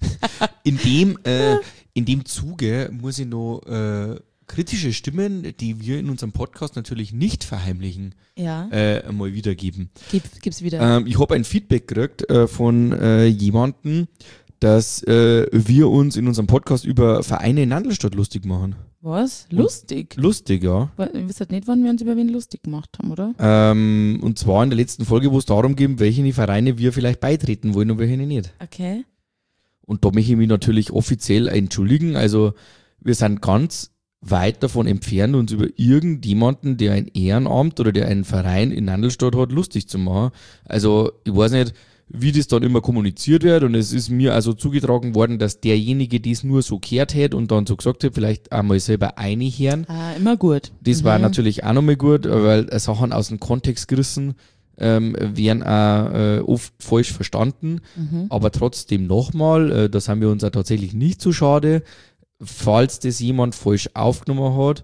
In dem, äh, in dem Zuge muss ich noch äh, kritische Stimmen, die wir in unserem Podcast natürlich nicht verheimlichen,
Ja,
äh, mal wiedergeben.
Gib, gib's wieder.
Ähm, ich habe ein Feedback gekriegt äh, von äh, jemandem, dass äh, wir uns in unserem Podcast über Vereine in Nandelstadt lustig machen.
Was? Lustig?
Lustig, ja.
Weil, ihr wisst halt nicht, wann wir uns über wen lustig gemacht haben, oder?
Ähm, und zwar in der letzten Folge, wo es darum ging, welche Vereine wir vielleicht beitreten wollen und welche nicht.
Okay.
Und da möchte ich mich natürlich offiziell entschuldigen. Also wir sind ganz weit davon entfernt, uns über irgendjemanden, der ein Ehrenamt oder der einen Verein in Nandelstadt hat, lustig zu machen. Also ich weiß nicht, wie das dann immer kommuniziert wird, und es ist mir also zugetragen worden, dass derjenige das nur so gehört hätte und dann so gesagt hat, vielleicht einmal selber einhören.
Ah, immer gut.
Das
Mhm.
war natürlich auch nochmal gut, weil äh, Sachen aus dem Kontext gerissen ähm, werden auch äh, oft falsch verstanden.
Mhm.
Aber trotzdem nochmal, äh, da sind wir uns auch tatsächlich nicht so schade, falls das jemand falsch aufgenommen hat.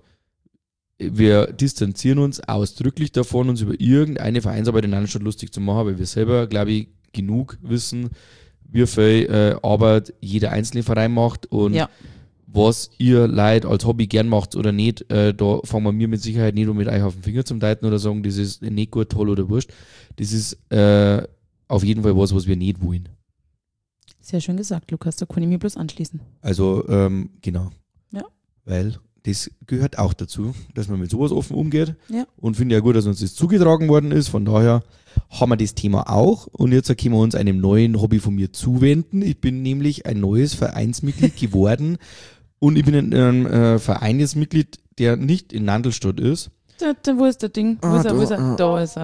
Wir distanzieren uns ausdrücklich davon, uns über irgendeine Vereinsarbeit in einer Stadt lustig zu machen, weil wir selber, glaube ich, genug wissen, wie viel äh, Arbeit jeder einzelne Verein macht und
Ja.
was ihr Leute als Hobby gern macht oder nicht, äh, da fangen wir mir mit Sicherheit nicht um mit euch auf den Finger zum Deuten oder sagen, das ist nicht gut, toll oder wurscht. Das ist äh, auf jeden Fall was, was wir nicht wollen.
Sehr schön gesagt, Lukas, da kann ich mir bloß anschließen.
Also, ähm, genau.
Ja.
Weil das gehört auch dazu, dass man mit sowas offen umgeht.
Ja.
Und finde ja gut, dass uns das zugetragen worden ist. Von daher haben wir das Thema auch. Und jetzt können wir uns einem neuen Hobby von mir zuwenden. Ich bin nämlich ein neues Vereinsmitglied geworden. Und ich bin in einem äh, Verein jetzt Mitglied, der nicht in Nandelstadt ist.
Da, da, wo ist der Ding? Wo
Ah,
ist er? Wo ist er?
da,
Da ist er.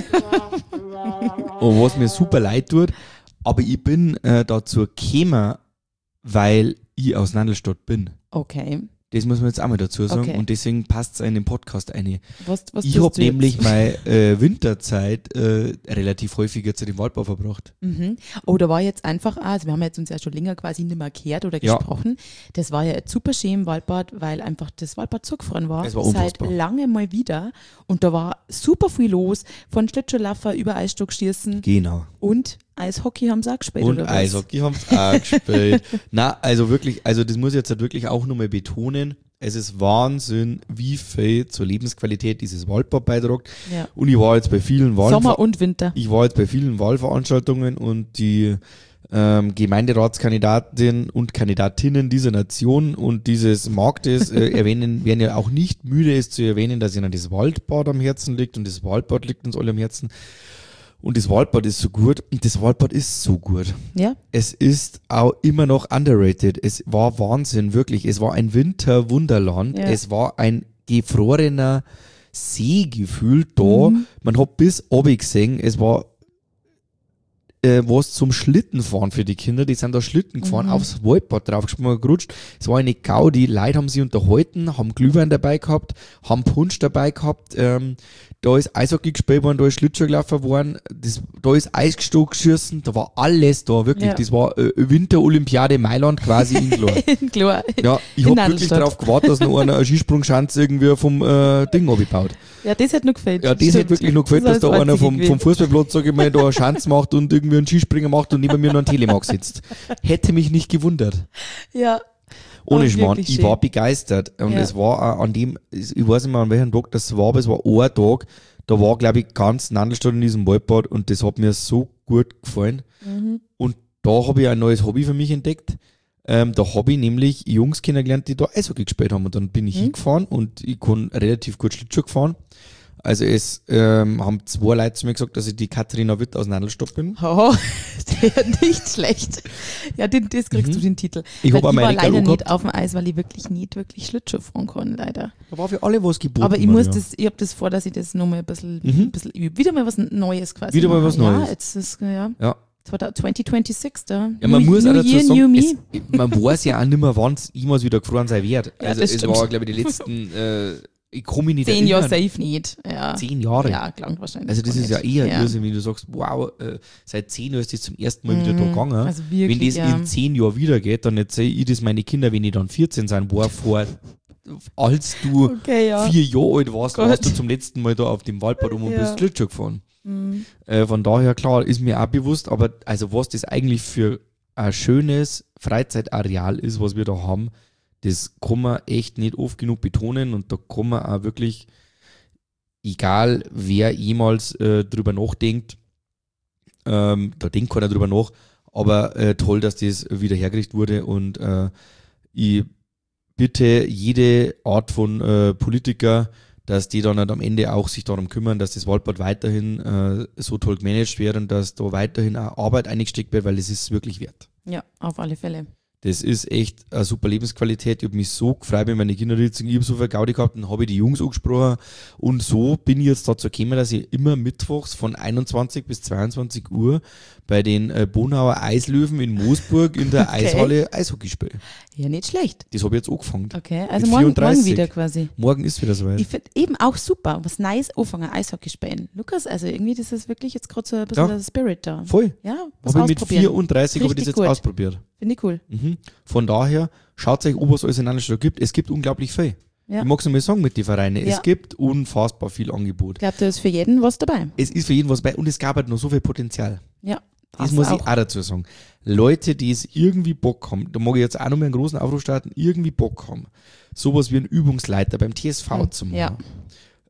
Und was mir super leid tut. Aber ich bin äh, dazu gekommen, weil ich aus Nandelstadt bin.
Okay.
Das muss man jetzt auch mal dazu sagen.
Okay.
Und deswegen passt es in den Podcast ein.
Was, was
Ich
tust
habe
du jetzt?
nämlich meine äh, Winterzeit äh, relativ häufig jetzt in den Waldbau verbracht.
Mhm. Oh, da war jetzt einfach, auch, also wir haben jetzt uns ja schon länger quasi nicht mehr gehört oder
Ja.
gesprochen. Das war ja jetzt super schön im Waldbad, weil einfach das Waldbad zugefroren war.
Es war
Seit
unfassbar.
lange mal wieder. Und da war super viel los. Von Schlittschuhlaufen über Eisstockschießen
Genau.
und Eishockey haben sie auch gespielt,
Und
oder was?
Eishockey haben es auch gespielt. Na, also wirklich, also das muss ich jetzt halt wirklich auch nochmal betonen. Es ist Wahnsinn, wie viel zur Lebensqualität dieses Waldbad beiträgt.
Ja.
Und ich war jetzt bei vielen Wahl
Sommer und Winter.
ich war jetzt bei vielen Wahlveranstaltungen und die ähm, Gemeinderatskandidatinnen und Kandidatinnen dieser Nation und dieses Marktes äh, erwähnen, werden ja auch nicht müde, es zu erwähnen, dass ihnen das Waldbad am Herzen liegt und das Waldbad liegt uns alle am Herzen. Und das Waldbad ist so gut und das Waldbad ist so gut.
Ja,
Es ist auch immer noch underrated. Es war Wahnsinn, wirklich. Es war ein Winterwunderland.
Ja.
Es war ein gefrorener See gefühlt da.
Mhm.
Man hat bis oben gesehen, es war äh, was zum Schlittenfahren für die Kinder. Die sind da Schlitten gefahren,
Mhm.
aufs Waldbad draufgesprungen, gerutscht. Es war eine Gaudi. Leute haben sich unterhalten, haben Glühwein dabei gehabt, haben Punsch dabei gehabt. Ähm, da ist Eishockey gespielt worden, da ist Schlittschuh gelaufen worden, das, da ist Eisgestock geschossen, da war alles da, wirklich.
Ja.
Das war äh, Winterolympiade Mailand quasi in Klar.
klar.
Ja, ich
In
hab wirklich
Nadelstadt.
darauf gewartet, dass noch einer eine Skisprungschanze irgendwie vom äh, Ding abgebaut.
Ja, das hat noch gefällt.
Ja, das
Stimmt.
hätte wirklich noch gefällt,
Das
dass da
ist
einer
einzige
vom,
gewesen.
vom Fußballplatz, sag ich mal, da eine Schanze macht und irgendwie einen Skispringer macht und neben mir noch ein Telemark sitzt. Hätte mich nicht gewundert.
Ja.
Ohne
Aber
Schmarrn,
wirklich
ich
schön.
war begeistert. Und
Ja.
es war auch an dem, ich weiß nicht mehr an welchem Tag das war, aber es war ein Tag, da war, glaube ich, ganz Nandelstadt in diesem Waldbad und das hat mir so gut gefallen.
Mhm.
Und da habe ich ein neues Hobby für mich entdeckt. Ähm, da habe ich nämlich Jungs kennengelernt, die da Eishockey gespielt haben. Und dann bin ich
Mhm.
hingefahren und ich kann relativ gut Schlittschuh gefahren. Also es ähm, haben zwei Leute zu mir gesagt, dass ich die Katharina Witt aus Nandelstadt bin.
Oh, der nicht schlecht. Ja, den, das kriegst
Mhm.
du den Titel.
Ich
Weil
habe auch
ich war
meine
leider
Galo
nicht
gehabt.
auf dem Eis, weil ich wirklich nicht wirklich Schlittschuh fahren kann, leider.
Da war für alle was geboten.
Aber ich muss
Maria.
das, ich habe das vor, dass ich das nochmal ein bisschen,
Mhm.
ein bisschen übe. Wieder mal was Neues quasi.
Wieder mal
machen.
was Neues.
Ja, jetzt ist, ja,
Ja.
zwanzig zwanzig, da.
Ja, man
New,
muss
New
auch dazu
Year, New
sagen,
Me.
es, man weiß ja auch nicht mehr, wann es jemals wieder gefroren sein wird.
Ja,
Also
das
es
stimmt.
war, glaube ich, die letzten, äh, ich komme mich nicht
Zehn Jahre
erinnern.
safe nicht. Ja.
Zehn Jahre.
Ja, klang wahrscheinlich.
Also das
gar
ist ja
nicht.
eher
ja.
Irrsinn, wenn du sagst, wow, äh, seit zehn Jahren ist das zum ersten Mal wieder
Mhm.
da gegangen.
Also wirklich,
wenn das
ja.
in zehn Jahren wieder geht, dann erzähle ich das meine Kinder, wenn ich dann vierzehn sein war, vor, als du
Okay, ja.
vier Jahre alt warst,
Gott.
warst du zum letzten Mal da auf dem Waldbad um und
Ja.
bist Schlittschuh gefahren.
Mhm.
Äh, von daher, klar, ist mir auch bewusst, aber also was das eigentlich für ein schönes Freizeitareal ist, was wir da haben, das kann man echt nicht oft genug betonen und da kann man auch wirklich, egal wer jemals äh, drüber nachdenkt, ähm, da denkt keiner drüber nach, aber äh, toll, dass das wieder hergerichtet wurde und äh, ich bitte jede Art von äh, Politiker, dass die dann halt am Ende auch sich darum kümmern, dass das Waldbad weiterhin äh, so toll gemanagt wird und dass da weiterhin auch Arbeit eingesteckt wird, weil es ist wirklich wert.
Ja, auf alle Fälle.
Das ist echt eine super Lebensqualität. Ich habe mich so gefreut, wenn meine Kinder jetzt, ich habe so viel Gaudi gehabt, dann habe ich die Jungs angesprochen und so bin ich jetzt dazu gekommen, dass ich immer mittwochs von einundzwanzig bis zweiundzwanzig Uhr bei den äh, Bonauer Eislöwen in Moosburg in der
Okay.
Eishalle Eishockey spiele.
Ja, nicht schlecht.
Das habe ich jetzt angefangen.
Okay, also
Mit
morgen, morgen
vierunddreißig.
wieder quasi.
Morgen ist wieder soweit.
Ich finde eben auch super, was nice anfangen, Eishockey spielen. Lukas, also irgendwie das ist wirklich jetzt gerade so ein bisschen
Ja.
der Spirit da.
Voll.
Ja, was
Habe ich mit
ausprobieren.
vierunddreißig habe ich das
Richtig
jetzt
gut.
ausprobiert.
Finde ich cool.
Mhm. Von daher, schaut euch an, was alles in Nandelstadt gibt. Es gibt unglaublich viel.
Ja.
Ich mag es nochmal sagen mit den Vereinen.
Ja.
Es gibt unfassbar viel Angebot.
Ich glaube, da ist für jeden was dabei.
Es ist für jeden was bei und es gab halt noch so viel Potenzial.
Ja,
Das muss ich auch dazu sagen. Leute, die es irgendwie Bock haben, da mag ich jetzt auch noch mal einen großen Aufruf starten, irgendwie Bock haben, sowas wie einen Übungsleiter beim T S V
Hm,
zu machen.
ja.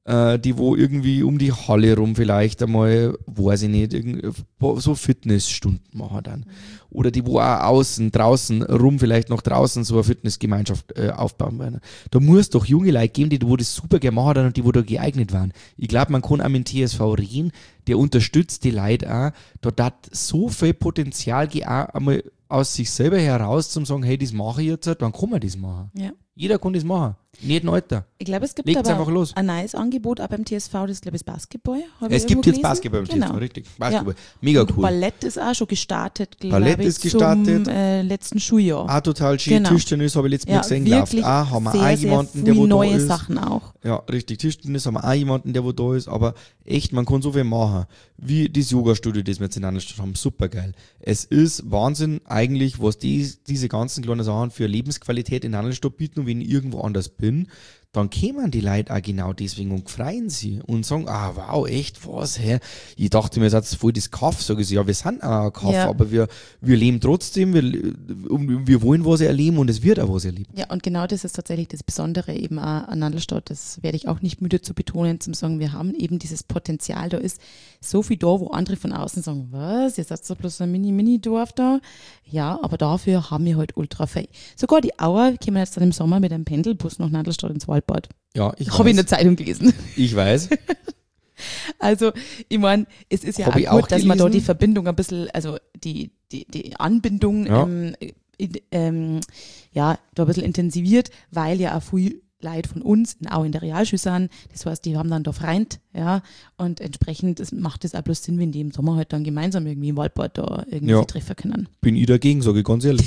äh, die wo irgendwie um die Halle rum vielleicht einmal, weiß ich nicht, irgend, so Fitnessstunden machen dann. Oder die wo auch außen, draußen rum, vielleicht noch draußen so eine Fitnessgemeinschaft äh, aufbauen werden. Da muss doch junge Leute geben, die wo das super gerne machen und die wo da geeignet waren. Ich glaube, man kann auch mit dem T S V reden, der unterstützt die Leute auch. Da hat so viel Potenzial auch einmal aus sich selber heraus zum sagen, hey, das mache ich jetzt, dann kann man das machen.
Ja.
Jeder kann das machen. Nicht ein Alter.
Ich glaube, es gibt
Legt's
aber
einfach los.
ein neues Angebot auch beim T S V, das ist, glaube ich, das Basketball. Hab
Es
ich
gibt
irgendwo
jetzt
gelesen.
Basketball im
Genau.
T S V, richtig. Basketball. Mega
Und
cool.
Ballett ist auch schon gestartet, glaube
Ballett
ich,
ist gestartet.
zum äh, letzten Schuljahr.
Auch total schön.
Genau.
Tischtennis habe ich letztes Mal
Ja,
gesehen.
wirklich
Läuft auch. Haben wir
sehr,
auch
sehr
jemanden, der
viele
wo da
neue
ist.
Sachen auch.
Ja, richtig. Tischtennis haben wir auch jemanden, der wo da ist. Aber echt, man kann so viel machen. Wie das Yoga-Studio, das wir jetzt in Annalstadt haben. Super geil. Es ist Wahnsinn eigentlich, was die, diese ganzen kleinen Sachen für Lebensqualität in Annalstadt bieten. Und wenn ich irgendwo anders bin, dann kämen die Leute auch genau deswegen und freuen sie und sagen, ah wow, echt, was, hä? Ich dachte mir, das ist voll das Kaff. Sag ich so, ja, wir sind auch ein Kaff,
Ja.
aber wir, wir leben trotzdem, wir, wir wollen was erleben und es wird auch was erlebt.
Ja, und genau das ist tatsächlich das Besondere eben auch an Annalstadt. Das werde ich auch nicht müde zu betonen, zum sagen, wir haben eben dieses Potenzial. Da ist so viel da, wo andere von außen sagen, was, ihr seid so bloß ein Mini-Mini-Dorf da. Ja, aber dafür haben wir halt ultra viel. Sogar die Auer kommen jetzt dann im Sommer mit einem Pendelbus nach Annalstadt ins Waldbad.
Ja, ich
Habe ich in
weiß.
der Zeitung gelesen.
Ich weiß.
Also, ich meine, es ist ja
Hab
auch
ich
gut,
auch
dass man da
gelesen.
die Verbindung ein bisschen, also die, die, die Anbindung,
Ja.
ähm, in, ähm, ja, da ein bisschen intensiviert, weil ja auch viel Leute von uns auch in der Realschule sind. Das heißt, die haben dann da Freund, ja, und entsprechend das macht es auch bloß Sinn, wenn die im Sommer halt dann gemeinsam irgendwie im Waldbad da irgendwie
Ja.
sich treffen können.
Bin ich dagegen, sage ich ganz ehrlich.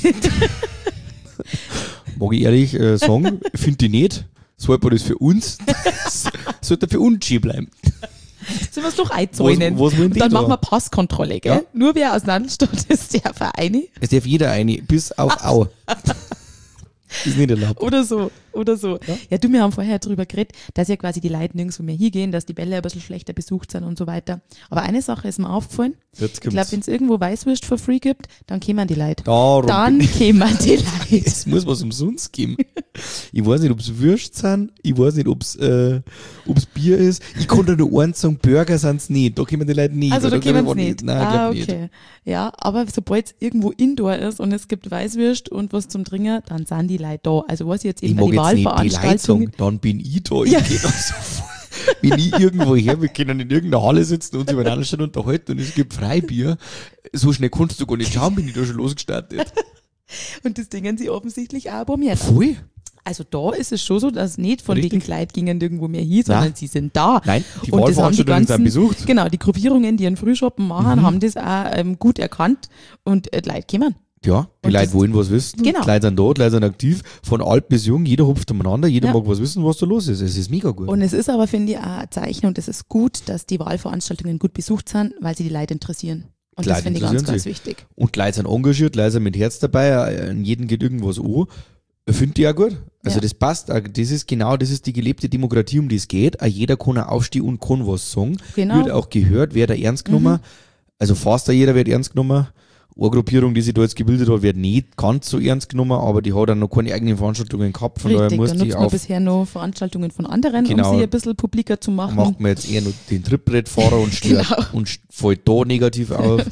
Mag ich ehrlich äh, sagen, finde ich nicht. Das Waldbad ist für uns. Sollte für uns schön bleiben.
Sollen wir es doch einzäunen?
Was- was wollen die
Und dann
da?
machen wir Passkontrolle, gell?
Ja.
Nur wer aus Landstadt ist, der Vereine.
Es darf jeder eine, bis auf Au. Ist nicht erlaubt.
Oder so, oder so.
Ja.
Ja, du, wir haben vorher drüber geredet, dass ja quasi die Leute nirgendwo mehr hingehen, dass die Bälle ein bisschen schlechter besucht sind und so weiter. Aber eine Sache ist mir aufgefallen.
Jetzt
Ich glaube,
kommt's.
wenn es irgendwo Weißwurst for free gibt, dann kämen die Leute.
Darum
Dann kämen die Leute.
Es muss was umsonst geben. Ich weiß nicht, ob es Würst sind, ich weiß nicht, ob es äh, ob's Bier ist. Ich kann da nur eins sagen, Burger sind es nicht. Da kommen die Leute nicht.
Also da
glaub ich
kämen
auch
sie nicht.
Nein, ich
ah,
glaub
okay.
nicht.
Ja, aber sobald es irgendwo Indoor ist und es gibt Weißwürst und was zum Trinken, dann sind die Leute da. Also was ich jetzt
Ich
eben bei
mag
die
jetzt nicht die Leute
Wahlveranstaltung.
sagen, dann bin ich da. Ich
Ja.
geh da sofort. Wenn ich irgendwo her, wir können in irgendeiner Halle sitzen und uns übereinander stehen unterhalten und es gibt Freibier. So schnell kannst du gar nicht schauen, bin ich da schon losgestartet.
Und das dingen sie offensichtlich auch bei mir.
Voll.
Also da ist es schon so, dass nicht von
Richtig.
wegen Kleid gingen irgendwo mehr hin, sondern
Nein.
sie sind da.
Nein, die
Und das haben die
Wahlveranstaltungen sind
ganzen-
besucht.
Genau, die Gruppierungen, die einen Frühschoppen machen,
Mhm.
haben das auch ähm, gut erkannt und äh, die Leute kommen.
Ja, die
Und
Leute
das-
wollen was wissen.
Genau.
Die Leute sind da, die Leute sind aktiv. Von alt bis jung, jeder hupft umeinander, jeder
Ja.
mag was wissen, was da los ist. Es ist mega gut.
Und es ist aber, finde ich, auch ein Zeichen und es ist gut, dass die Wahlveranstaltungen gut besucht sind, weil sie die Leute interessieren. Und
Die
das
Leute
finde ich ganz,
interessieren
ganz
sie.
wichtig.
Und die Leute sind engagiert, die Leute sind mit Herz dabei, äh, an jeden geht irgendwas an. Finde ich auch gut. Also
Ja.
das passt. auch. Das ist genau, das ist die gelebte Demokratie, um die es geht. Auch jeder kann auch aufstehen und kann was sagen.
Genau.
Wird auch gehört, wird da ernst genommen. Also fast jeder wird ernst genommen. Eine Gruppierung, die sich da jetzt gebildet hat, wird nicht ganz so ernst genommen, aber die hat dann noch keine eigenen Veranstaltungen gehabt. Von
Richtig,
daher muss
da
die
nutzt man
auf,
bisher noch Veranstaltungen von anderen,
Genau.
um sie ein bisschen publiker zu machen.
macht man jetzt eher nur den Trittbrettfahrer und stört
Genau.
und st- fällt da negativ auf.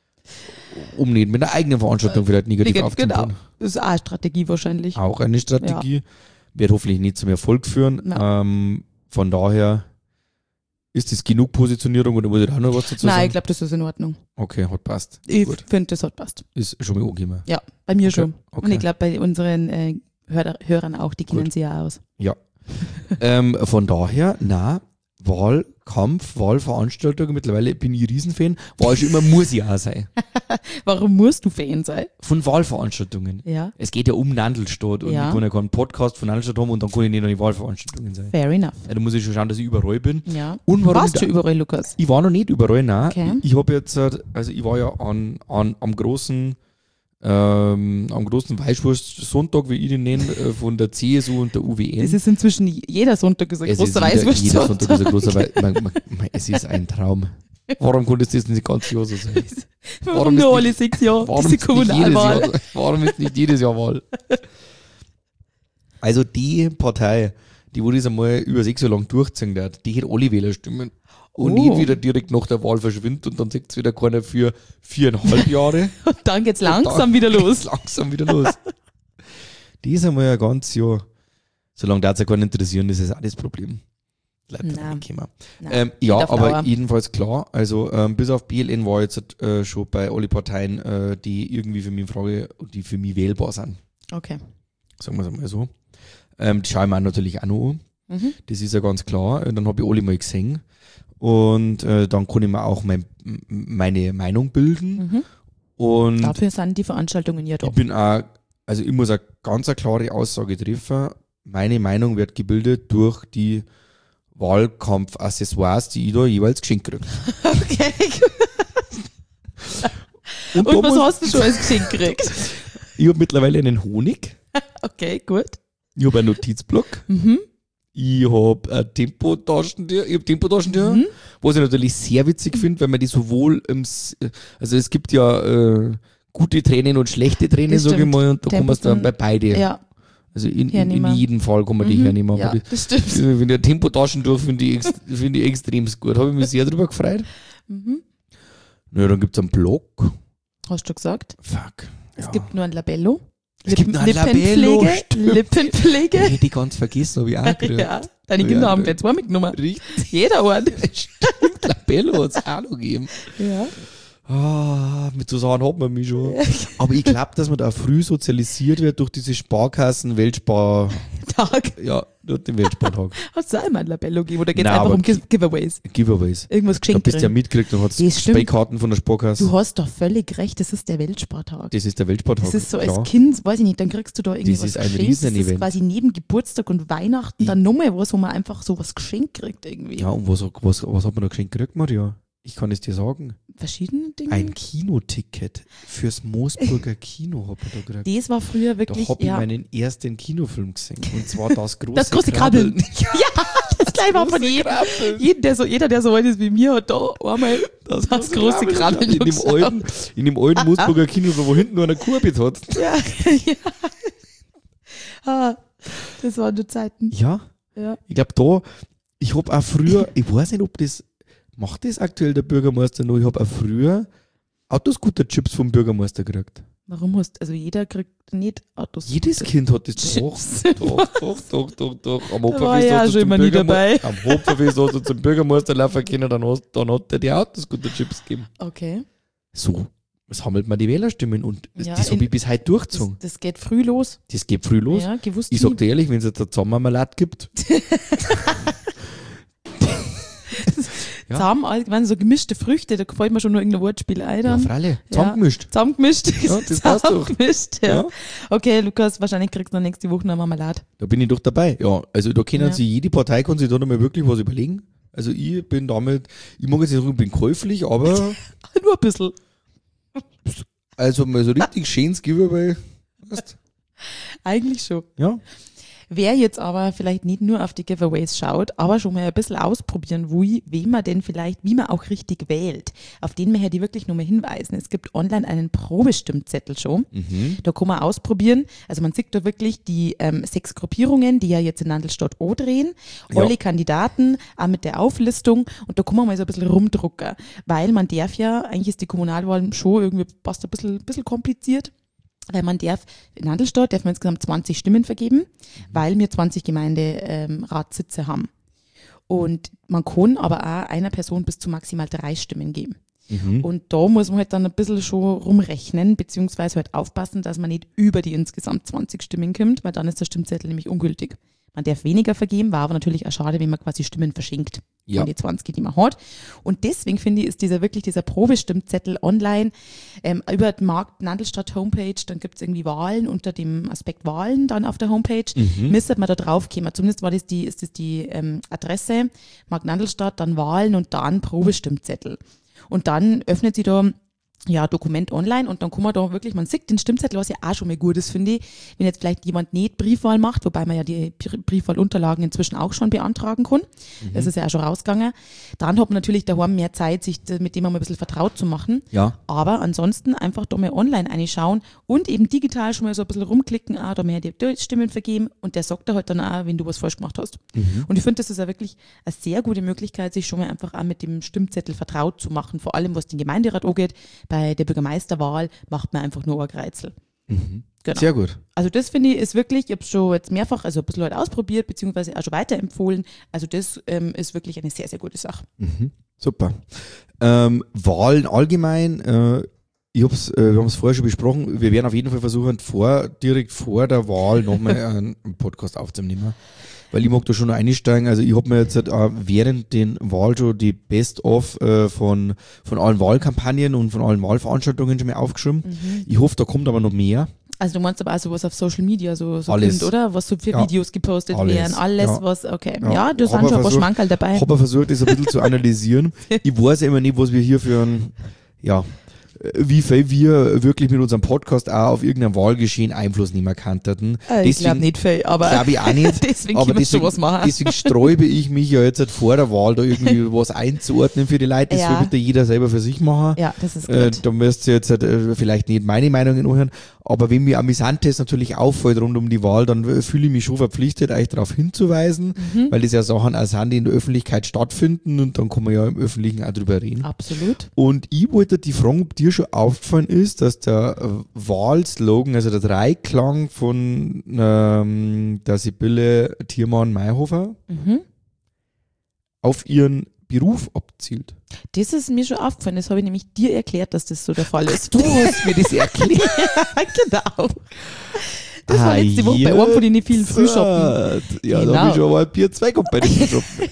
Um nicht mit einer eigenen Veranstaltung vielleicht negativ
Genau,
aufzufallen.
das ist auch eine Strategie wahrscheinlich.
Auch eine Strategie. Wird hoffentlich nicht zum Erfolg führen.
Ja.
Ähm, von daher ist das genug Positionierung oder muss ich da auch noch was dazu
Nein, ich
sagen?
glaube, das ist in Ordnung.
Okay, hat passt.
Ich
Gut.
finde, das hat passt.
Ist schon mal angekommen.
Ja, bei mir
Okay,
schon.
okay.
Und ich glaube, bei unseren äh, Hörer, Hörern auch, die kennen
Gut.
sie ja aus.
Ja. ähm, von daher, na, Wahlkampf, Wahlveranstaltung, mittlerweile bin ich Riesenfan. Wahl schon immer muss ich auch sein.
Warum musst du Fan sein?
Von Wahlveranstaltungen.
Ja,
Es geht ja um Nandelstadt und
Ja.
ich kann ja keinen Podcast von Nandelstadt haben und dann kann ich nicht an die Wahlveranstaltungen sein.
fair enough.
Ja, da muss ich schon schauen, dass ich überall bin.
Ja.
Und
Du
warum
warst
da-
schon überall, Lukas.
Ich war noch nicht überall, nein.
Okay.
Ich, ich habe jetzt, äh, also ich war ja an, an, am großen, ähm, am großen Weißwurst-Sonntag, wie ich den nenne, äh, von der C S U und der U W N.
Es ist inzwischen jeder Sonntag gesagt,
Es ist
großer
jeder,
Weißwurst.
jeder Sonntag ist ein großer Wei- man, man, man, Es ist ein Traum. Warum konnte es das nicht ganz Jahr so sein?
Warum,
warum
nur
ist
alle
nicht-
sechs Jahre?
Warum
Diese
ist, nicht jedes
Kommunalwahl.
Jahr, warum ist nicht jedes Jahr Wahl? Also die Partei, die wo das einmal über sechs Jahre lang durchziehen wird, die hätte alle Wählerstimmen. Und
Oh.
nicht wieder direkt nach der Wahl verschwindet und dann sagt es wieder keiner für viereinhalb Jahre.
Und dann geht's
Und
langsam
dann
wieder los.
geht's langsam wieder los. Das ist einmal ein ganzes Jahr. Solange das ja keinen interessieren, das ist auch das Problem. Leute
Nein.
reinkommen.
Nein,
Ähm,
nicht
ja,
auf
aber
Dauer.
jedenfalls klar, also ähm, bis auf B L N war jetzt äh, schon bei alle Parteien, äh, die irgendwie für mich in Frage, die für mich wählbar sind.
Okay.
Sagen wir es einmal so. Ähm, die schaue ich mir auch natürlich auch noch an.
Mhm.
Das ist ja ganz klar. Dann habe ich alle mal gesehen. Und äh, dann kann ich mir auch mein, m- meine Meinung bilden.
Mhm.
Und
Dafür sind die Veranstaltungen ja da.
ich bin auch, also ich muss eine ganz eine klare Aussage treffen. Meine Meinung wird gebildet durch die Wahlkampfaccessoires, die ich da jeweils geschenkt kriege.
Okay.
Und,
Und
da
was
muss-
hast du schon als Geschenk gekriegt?
Ich habe mittlerweile einen Honig.
Okay, gut.
Ich habe einen Notizblock.
Mhm.
Ich habe ein Tempotaschentücher, ich habe Tempotaschentücher,
Mhm.
was ich natürlich sehr witzig finde, weil man die sowohl im, S- also es gibt ja äh, gute Tränen und schlechte Tränen,
Das
sage ich
stimmt.
mal, und da kann man es dann
Tempos
bei beide.
Ja,
Also in, in, in
hernehmen.
jedem Fall kann man die
Mhm.
hernehmen.
Ja,
Aber die,
das stimmt.
ich finde der Tempotaschentuch finde ich, ex, find ich extrem gut. Habe ich mich sehr drüber gefreut.
Mhm.
Naja, dann gibt es einen Blog.
Hast du gesagt?
Fuck.
Es
ja.
gibt nur ein Labello.
Es gibt noch ein Labello,
Lippenpflege.
stimmt.
Lippenpflege.
Hätte ich ganz vergessen, habe ich auch gekriegt.
Ja, deine
Ja,
Kinder haben
ja.
gleich zwei mitgenommen.
Richtig.
Jeder Ort.
Stimmt, Labello hat es auch noch gegeben.
Ja.
Ah, mit so Sachen hat man mich schon. Aber ich glaube, dass man da früh sozialisiert wird durch diese Sparkassen, Weltspar,
Tag.
ja, durch den Weltspartag.
Hast du auch immer ein Labello gegeben? Oder geht es
Nein,
einfach
aber
um Gi- Giveaways?
Giveaways.
Irgendwas
Da
geschenkt
bist du ja
kriegen?
mitgekriegt und hast
Das stimmt.
Spraykarten von der Sparkasse.
Du hast doch völlig recht, das ist der Weltspartag.
Das ist der Weltspartag.
Das ist so
klar.
als Kind, weiß ich nicht, dann kriegst du da irgendwie
Das
was
ist ein
geschenkt. Das ist
Riesenevent.
quasi neben Geburtstag und Weihnachten
Ich-
dann nochmal was, wo man einfach so was geschenkt kriegt irgendwie.
Ja, und was, was, was hat man da geschenkt gekriegt, Maria? Ich kann es dir sagen.
Verschiedene Dinge.
Ein Kinoticket fürs Moosburger Kino hat man da gekriegt.
Das war früher
Da
wirklich,
habe ich
ja,
meinen ersten Kinofilm gesehen. Und zwar das große,
das große Krabbeln. ja, das gleich war von
große
jedem.
Krabbeln.
Jeden, der so, jeder, der so alt ist wie mir, hat da einmal das, große Krabbeln
in dem
geschaut.
alten, in dem alten Moosburger Kino, wo hinten nur eine Kurbit hat.
Ja, ja. Ah, das waren die Zeiten.
Ja,
Ja.
ich glaube da, ich habe auch früher, ich weiß nicht, ob das, macht das aktuell der Bürgermeister noch, ich habe auch früher Autoscooter-Chips vom Bürgermeister gekriegt.
Warum hast also jeder kriegt nicht Autos?
Jedes Kind hat das doch.
Chips.
Doch, doch, doch, doch, doch. Am
Da war
Hopferfest
ich auch
hast du
schon
zum
immer nie
Bürgerme-
dabei.
Am Hopferfest hast du zum Bürgermeister laufen können, dann, hast, dann hat er die Autoscooter-Chips gegeben.
Okay.
So, sammelt man die Wählerstimmen und
Ja,
das
in-
habe ich bis heute
Das,
durchgezogen.
das geht früh los.
Das geht früh los.
Ja, gewusst
Ich
nie.
sag dir ehrlich, wenn es jetzt eine Sommermarmelade gibt, ja.
Zusammen, wenn so gemischte Früchte, da gefällt mir schon nur irgendein Wortspiel ein.
ja,
Dann.
Freilich, zusammengemischt.
Zusammengemischt.
Ja, das passt doch.
Zusammengemischt, ja.
Ja.
Okay, Lukas, wahrscheinlich kriegst du noch nächste Woche eine Marmelade.
Da bin ich doch dabei. Ja, also da können
Ja.
sich, jede Partei kann sich da nochmal wirklich was überlegen. Also ich bin damit, ich mag jetzt nicht sagen, ich bin käuflich, aber
Nur ein bisschen.
also mal so richtig schönes Giveaway. Weißt?
Eigentlich schon.
Ja.
Wer jetzt aber vielleicht nicht nur auf die Giveaways schaut, aber schon mal ein bisschen ausprobieren will, wie man denn vielleicht, wie man auch richtig wählt, auf den wir die wirklich nur mal hinweisen. Es gibt online einen Probestimmzettel schon.
Mhm.
Da kann man ausprobieren. Also man sieht da wirklich die ähm, sechs Gruppierungen, die ja jetzt in Nandelstadt O drehen.
Ja.
Alle Kandidaten, auch mit der Auflistung. Und da kann man mal so ein bisschen rumdrucken. Weil man darf ja, eigentlich ist die Kommunalwahl schon irgendwie fast ein bisschen, bisschen kompliziert. Weil man darf, in Nandelstadt darf man insgesamt zwanzig Stimmen vergeben, weil wir zwanzig Gemeinderatssitze ähm, haben. Und man kann aber auch einer Person bis zu maximal drei Stimmen geben.
Mhm.
Und da muss man halt dann ein bisschen schon rumrechnen, beziehungsweise halt aufpassen, dass man nicht über die insgesamt zwanzig Stimmen kommt, weil dann ist der Stimmzettel nämlich ungültig. Man darf weniger vergeben, war aber natürlich auch schade, wenn man quasi Stimmen verschenkt
Ja.
von die zwanzig, die man hat. Und deswegen finde ich, ist dieser wirklich dieser Probestimmzettel online ähm, über die Markt Nandelstadt Homepage, dann gibt es irgendwie Wahlen unter dem Aspekt Wahlen dann auf der Homepage.
Mhm.
Müsste man da drauf kommen. Zumindest war das die, ist das die ähm, Adresse, Markt Nandelstadt, dann Wahlen und dann Probestimmzettel. Und dann öffnet sie da ja, Dokument online und dann kann man da wirklich, man sieht den Stimmzettel, was ja auch schon mal gut ist, finde ich. Wenn jetzt vielleicht jemand nicht Briefwahl macht, wobei man ja die Briefwahlunterlagen inzwischen auch schon beantragen kann. Mhm. Das ist ja auch schon rausgegangen. Dann hat man natürlich daheim mehr Zeit, sich mit dem mal ein bisschen vertraut zu machen.
Ja.
Aber ansonsten einfach da mal online reinschauen und eben digital schon mal so ein bisschen rumklicken, ah, da mehr die Stimmen vergeben und der sagt da halt dann auch, wenn du was falsch gemacht hast. Mhm. Und ich finde, das ist ja wirklich eine sehr gute Möglichkeit, sich schon mal einfach auch mit dem Stimmzettel vertraut zu machen, vor allem was den Gemeinderat angeht. Bei der Bürgermeisterwahl macht man einfach nur ein Kreuzel.
Mhm.
Genau.
Sehr gut.
Also das finde ich ist wirklich, ich habe es schon jetzt mehrfach, also ein bisschen halt ausprobiert, beziehungsweise auch schon weiterempfohlen. Also das ähm, ist wirklich eine sehr, sehr gute Sache.
Mhm. Super. Ähm, Wahlen allgemein, äh, ich hab's, äh, wir haben es vorher schon besprochen, wir werden auf jeden Fall versuchen, vor, direkt vor der Wahl nochmal einen Podcast aufzunehmen. Weil ich mag da schon noch einsteigen. Also ich habe mir jetzt äh, während den Wahl schon die Best-of äh, von, von allen Wahlkampagnen und von allen Wahlveranstaltungen schon mal aufgeschrieben. Mhm. Ich hoffe, da kommt aber noch mehr.
Also du meinst aber auch sowas auf Social Media so, so
alles.
Kommt, oder? Was so für
ja.
Videos gepostet
alles.
werden, alles
ja.
was, okay.
Ja,
ja da sind schon ein paar Schmankerl dabei.
Ich habe versucht, das ein bisschen zu analysieren. Ich weiß ja immer nicht, was wir hier für ein, ja, wie viel wir wirklich mit unserem Podcast auch auf irgendein Wahlgeschehen Einfluss nehmen könnten.
Äh, ich glaube nicht viel, aber
glaube ich auch nicht.
deswegen
aber
können wir
deswegen,
schon was machen.
deswegen sträube ich mich ja jetzt halt vor der Wahl da irgendwie was einzuordnen für die Leute. Das
ja.
soll bitte jeder selber für sich machen.
Ja, das ist gut.
Äh, da müsst ihr jetzt halt, äh, vielleicht nicht meine Meinungen anhören, aber wenn mir Amüsantes natürlich auffällt rund um die Wahl, dann äh, fühle ich mich schon verpflichtet, euch darauf hinzuweisen, mhm. weil das ja Sachen auch sind, die in der Öffentlichkeit stattfinden und dann kann man ja im Öffentlichen auch drüber reden.
Absolut.
Und ich wollte die fragen, ob dir schon aufgefallen ist, dass der äh, Wahlslogan, also der Dreiklang von ähm, der Sibylle Thiermann-Mayhofer
mhm. auf
ihren Beruf abzielt.
Das ist mir schon aufgefallen, das habe ich nämlich dir erklärt, dass das so der Fall ist.
Du hast mir das erklärt.
Genau. Das ah, war letzte Woche ja, bei einem von den vielen Frühshoppen.
Ja, genau. Da habe ich schon mal ein Bier zwei gehabt bei den Frühshoppen.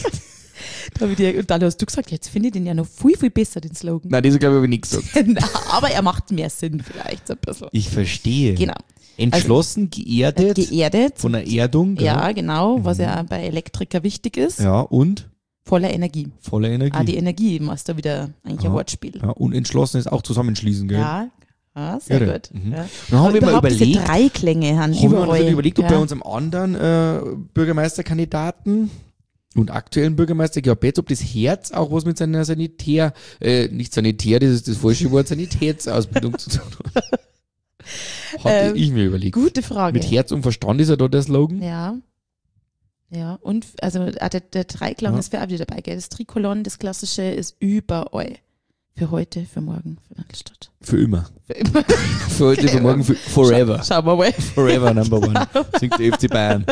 Da ich dir, und dann hast du gesagt, jetzt finde ich den ja noch viel, viel besser, den Slogan.
Nein, das glaube ich, habe ich nicht gesagt.
Nein, aber er macht mehr Sinn vielleicht so ein bisschen.
Ich verstehe.
Genau.
Entschlossen, also, geerdet.
Geerdet.
Von der Erdung. Genau.
Ja, genau, was mhm. ja bei Elektriker wichtig ist.
Ja, und?
Voller Energie.
Voller Energie.
Ah, die Energie machst du wieder eigentlich ja. ein Wortspiel.
Ja, und entschlossen ist auch zusammenschließen, gell?
Ja, ja sehr Irre. Gut. Mhm. Ja.
Dann haben wir mal überlegt,
diese drei Klänge haben
haben wir uns überlegt, ob ja. bei unserem anderen äh, Bürgermeisterkandidaten und aktuellen Bürgermeister Georg Betz, ob das Herz auch was mit seiner Sanitär, äh, nicht Sanitär, das ist das falsche Wort, Sanitätsausbildung zu tun hat. Hatte ähm, ich mir überlegt.
Gute Frage.
Mit Herz und Verstand ist ja da der Slogan.
Ja. Ja, und also der, der Dreiklang ja. ist für auch wieder dabei, gell? Das Trikolon, das Klassische ist überall. Für heute, für morgen, für Nadelstadt.
Für immer.
Für immer.
Für heute, für morgen, für forever.
Schau, schauen wir mal.
Forever number one. Singt der F C Bayern.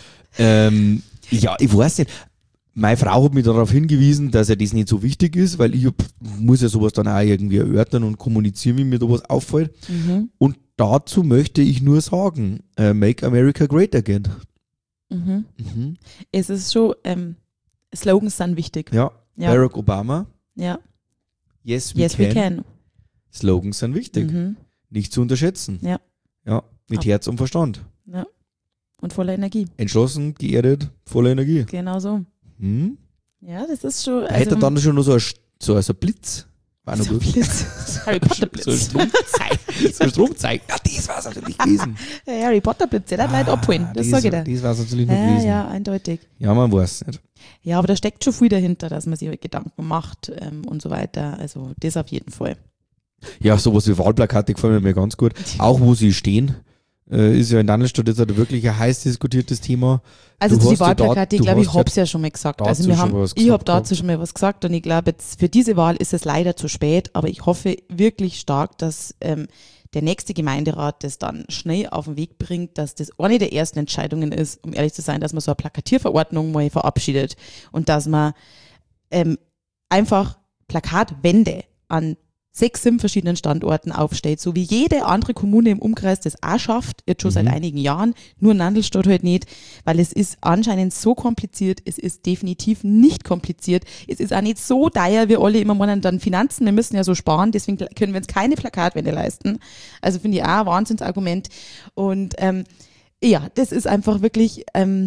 Ähm, ja, ich weiß nicht. Meine Frau hat mich darauf hingewiesen, dass ja das nicht so wichtig ist, weil ich muss ja sowas dann auch irgendwie erörtern und kommunizieren, wie mir da was auffällt. Mhm. Und dazu möchte ich nur sagen, uh, Make America Great Again.
Mhm. Mhm. Es ist schon, ähm, Slogans sind wichtig.
Ja. ja, Barack Obama.
Ja.
Yes, we,
yes
can.
we can.
Slogans sind wichtig. Mhm. Nicht zu unterschätzen.
Ja.
Ja, mit Ab. Herz und Verstand.
Ja. Und voller Energie.
Entschlossen, geerdet, voller Energie.
Genau so.
Hm?
Ja, das ist schon.
Da also, hätte er dann schon nur so ein, so, so ein Blitz. War noch
so
gut.
Blitz. Harry Potter Blitz.
So ein Stromzeig. So ein Stromzeig. Ja, das war es natürlich gewesen.
Ja, Harry Potter Blitz, der hat ah, Leute abholen. Das sage ich dir.
Das war es natürlich noch
ja,
gewesen.
Ja, eindeutig.
Ja, man weiß nicht.
Ja, aber da steckt schon viel dahinter, dass man sich Gedanken macht ähm, und so weiter. Also das auf jeden Fall.
Ja, sowas wie Wahlplakate gefallen mir ganz gut. Auch wo sie stehen. Äh, ist ja in Nadelstadt jetzt halt wirklich ein heiß diskutiertes Thema.
Also zu die Wahlplakate, ich glaube, ich habe es ja schon mal gesagt. Also wir haben, ich habe dazu schon mal was gesagt und ich glaube, jetzt für diese Wahl ist es leider zu spät, aber ich hoffe wirklich stark, dass ähm, der nächste Gemeinderat das dann schnell auf den Weg bringt, dass das eine der ersten Entscheidungen ist, um ehrlich zu sein, dass man so eine Plakatierverordnung mal verabschiedet und dass man ähm, einfach Plakatwände an sechs, sieben verschiedenen Standorten aufstellt, so wie jede andere Kommune im Umkreis das auch schafft, jetzt schon mhm. seit einigen Jahren, nur Nadelstadt halt nicht, weil es ist anscheinend so kompliziert, es ist definitiv nicht kompliziert, es ist auch nicht so teuer, wir alle immer meinen, dann Finanzen, wir müssen ja so sparen, deswegen können wir uns keine Plakatwände leisten, also finde ich auch ein Wahnsinnsargument und ähm, ja, das ist einfach wirklich ähm,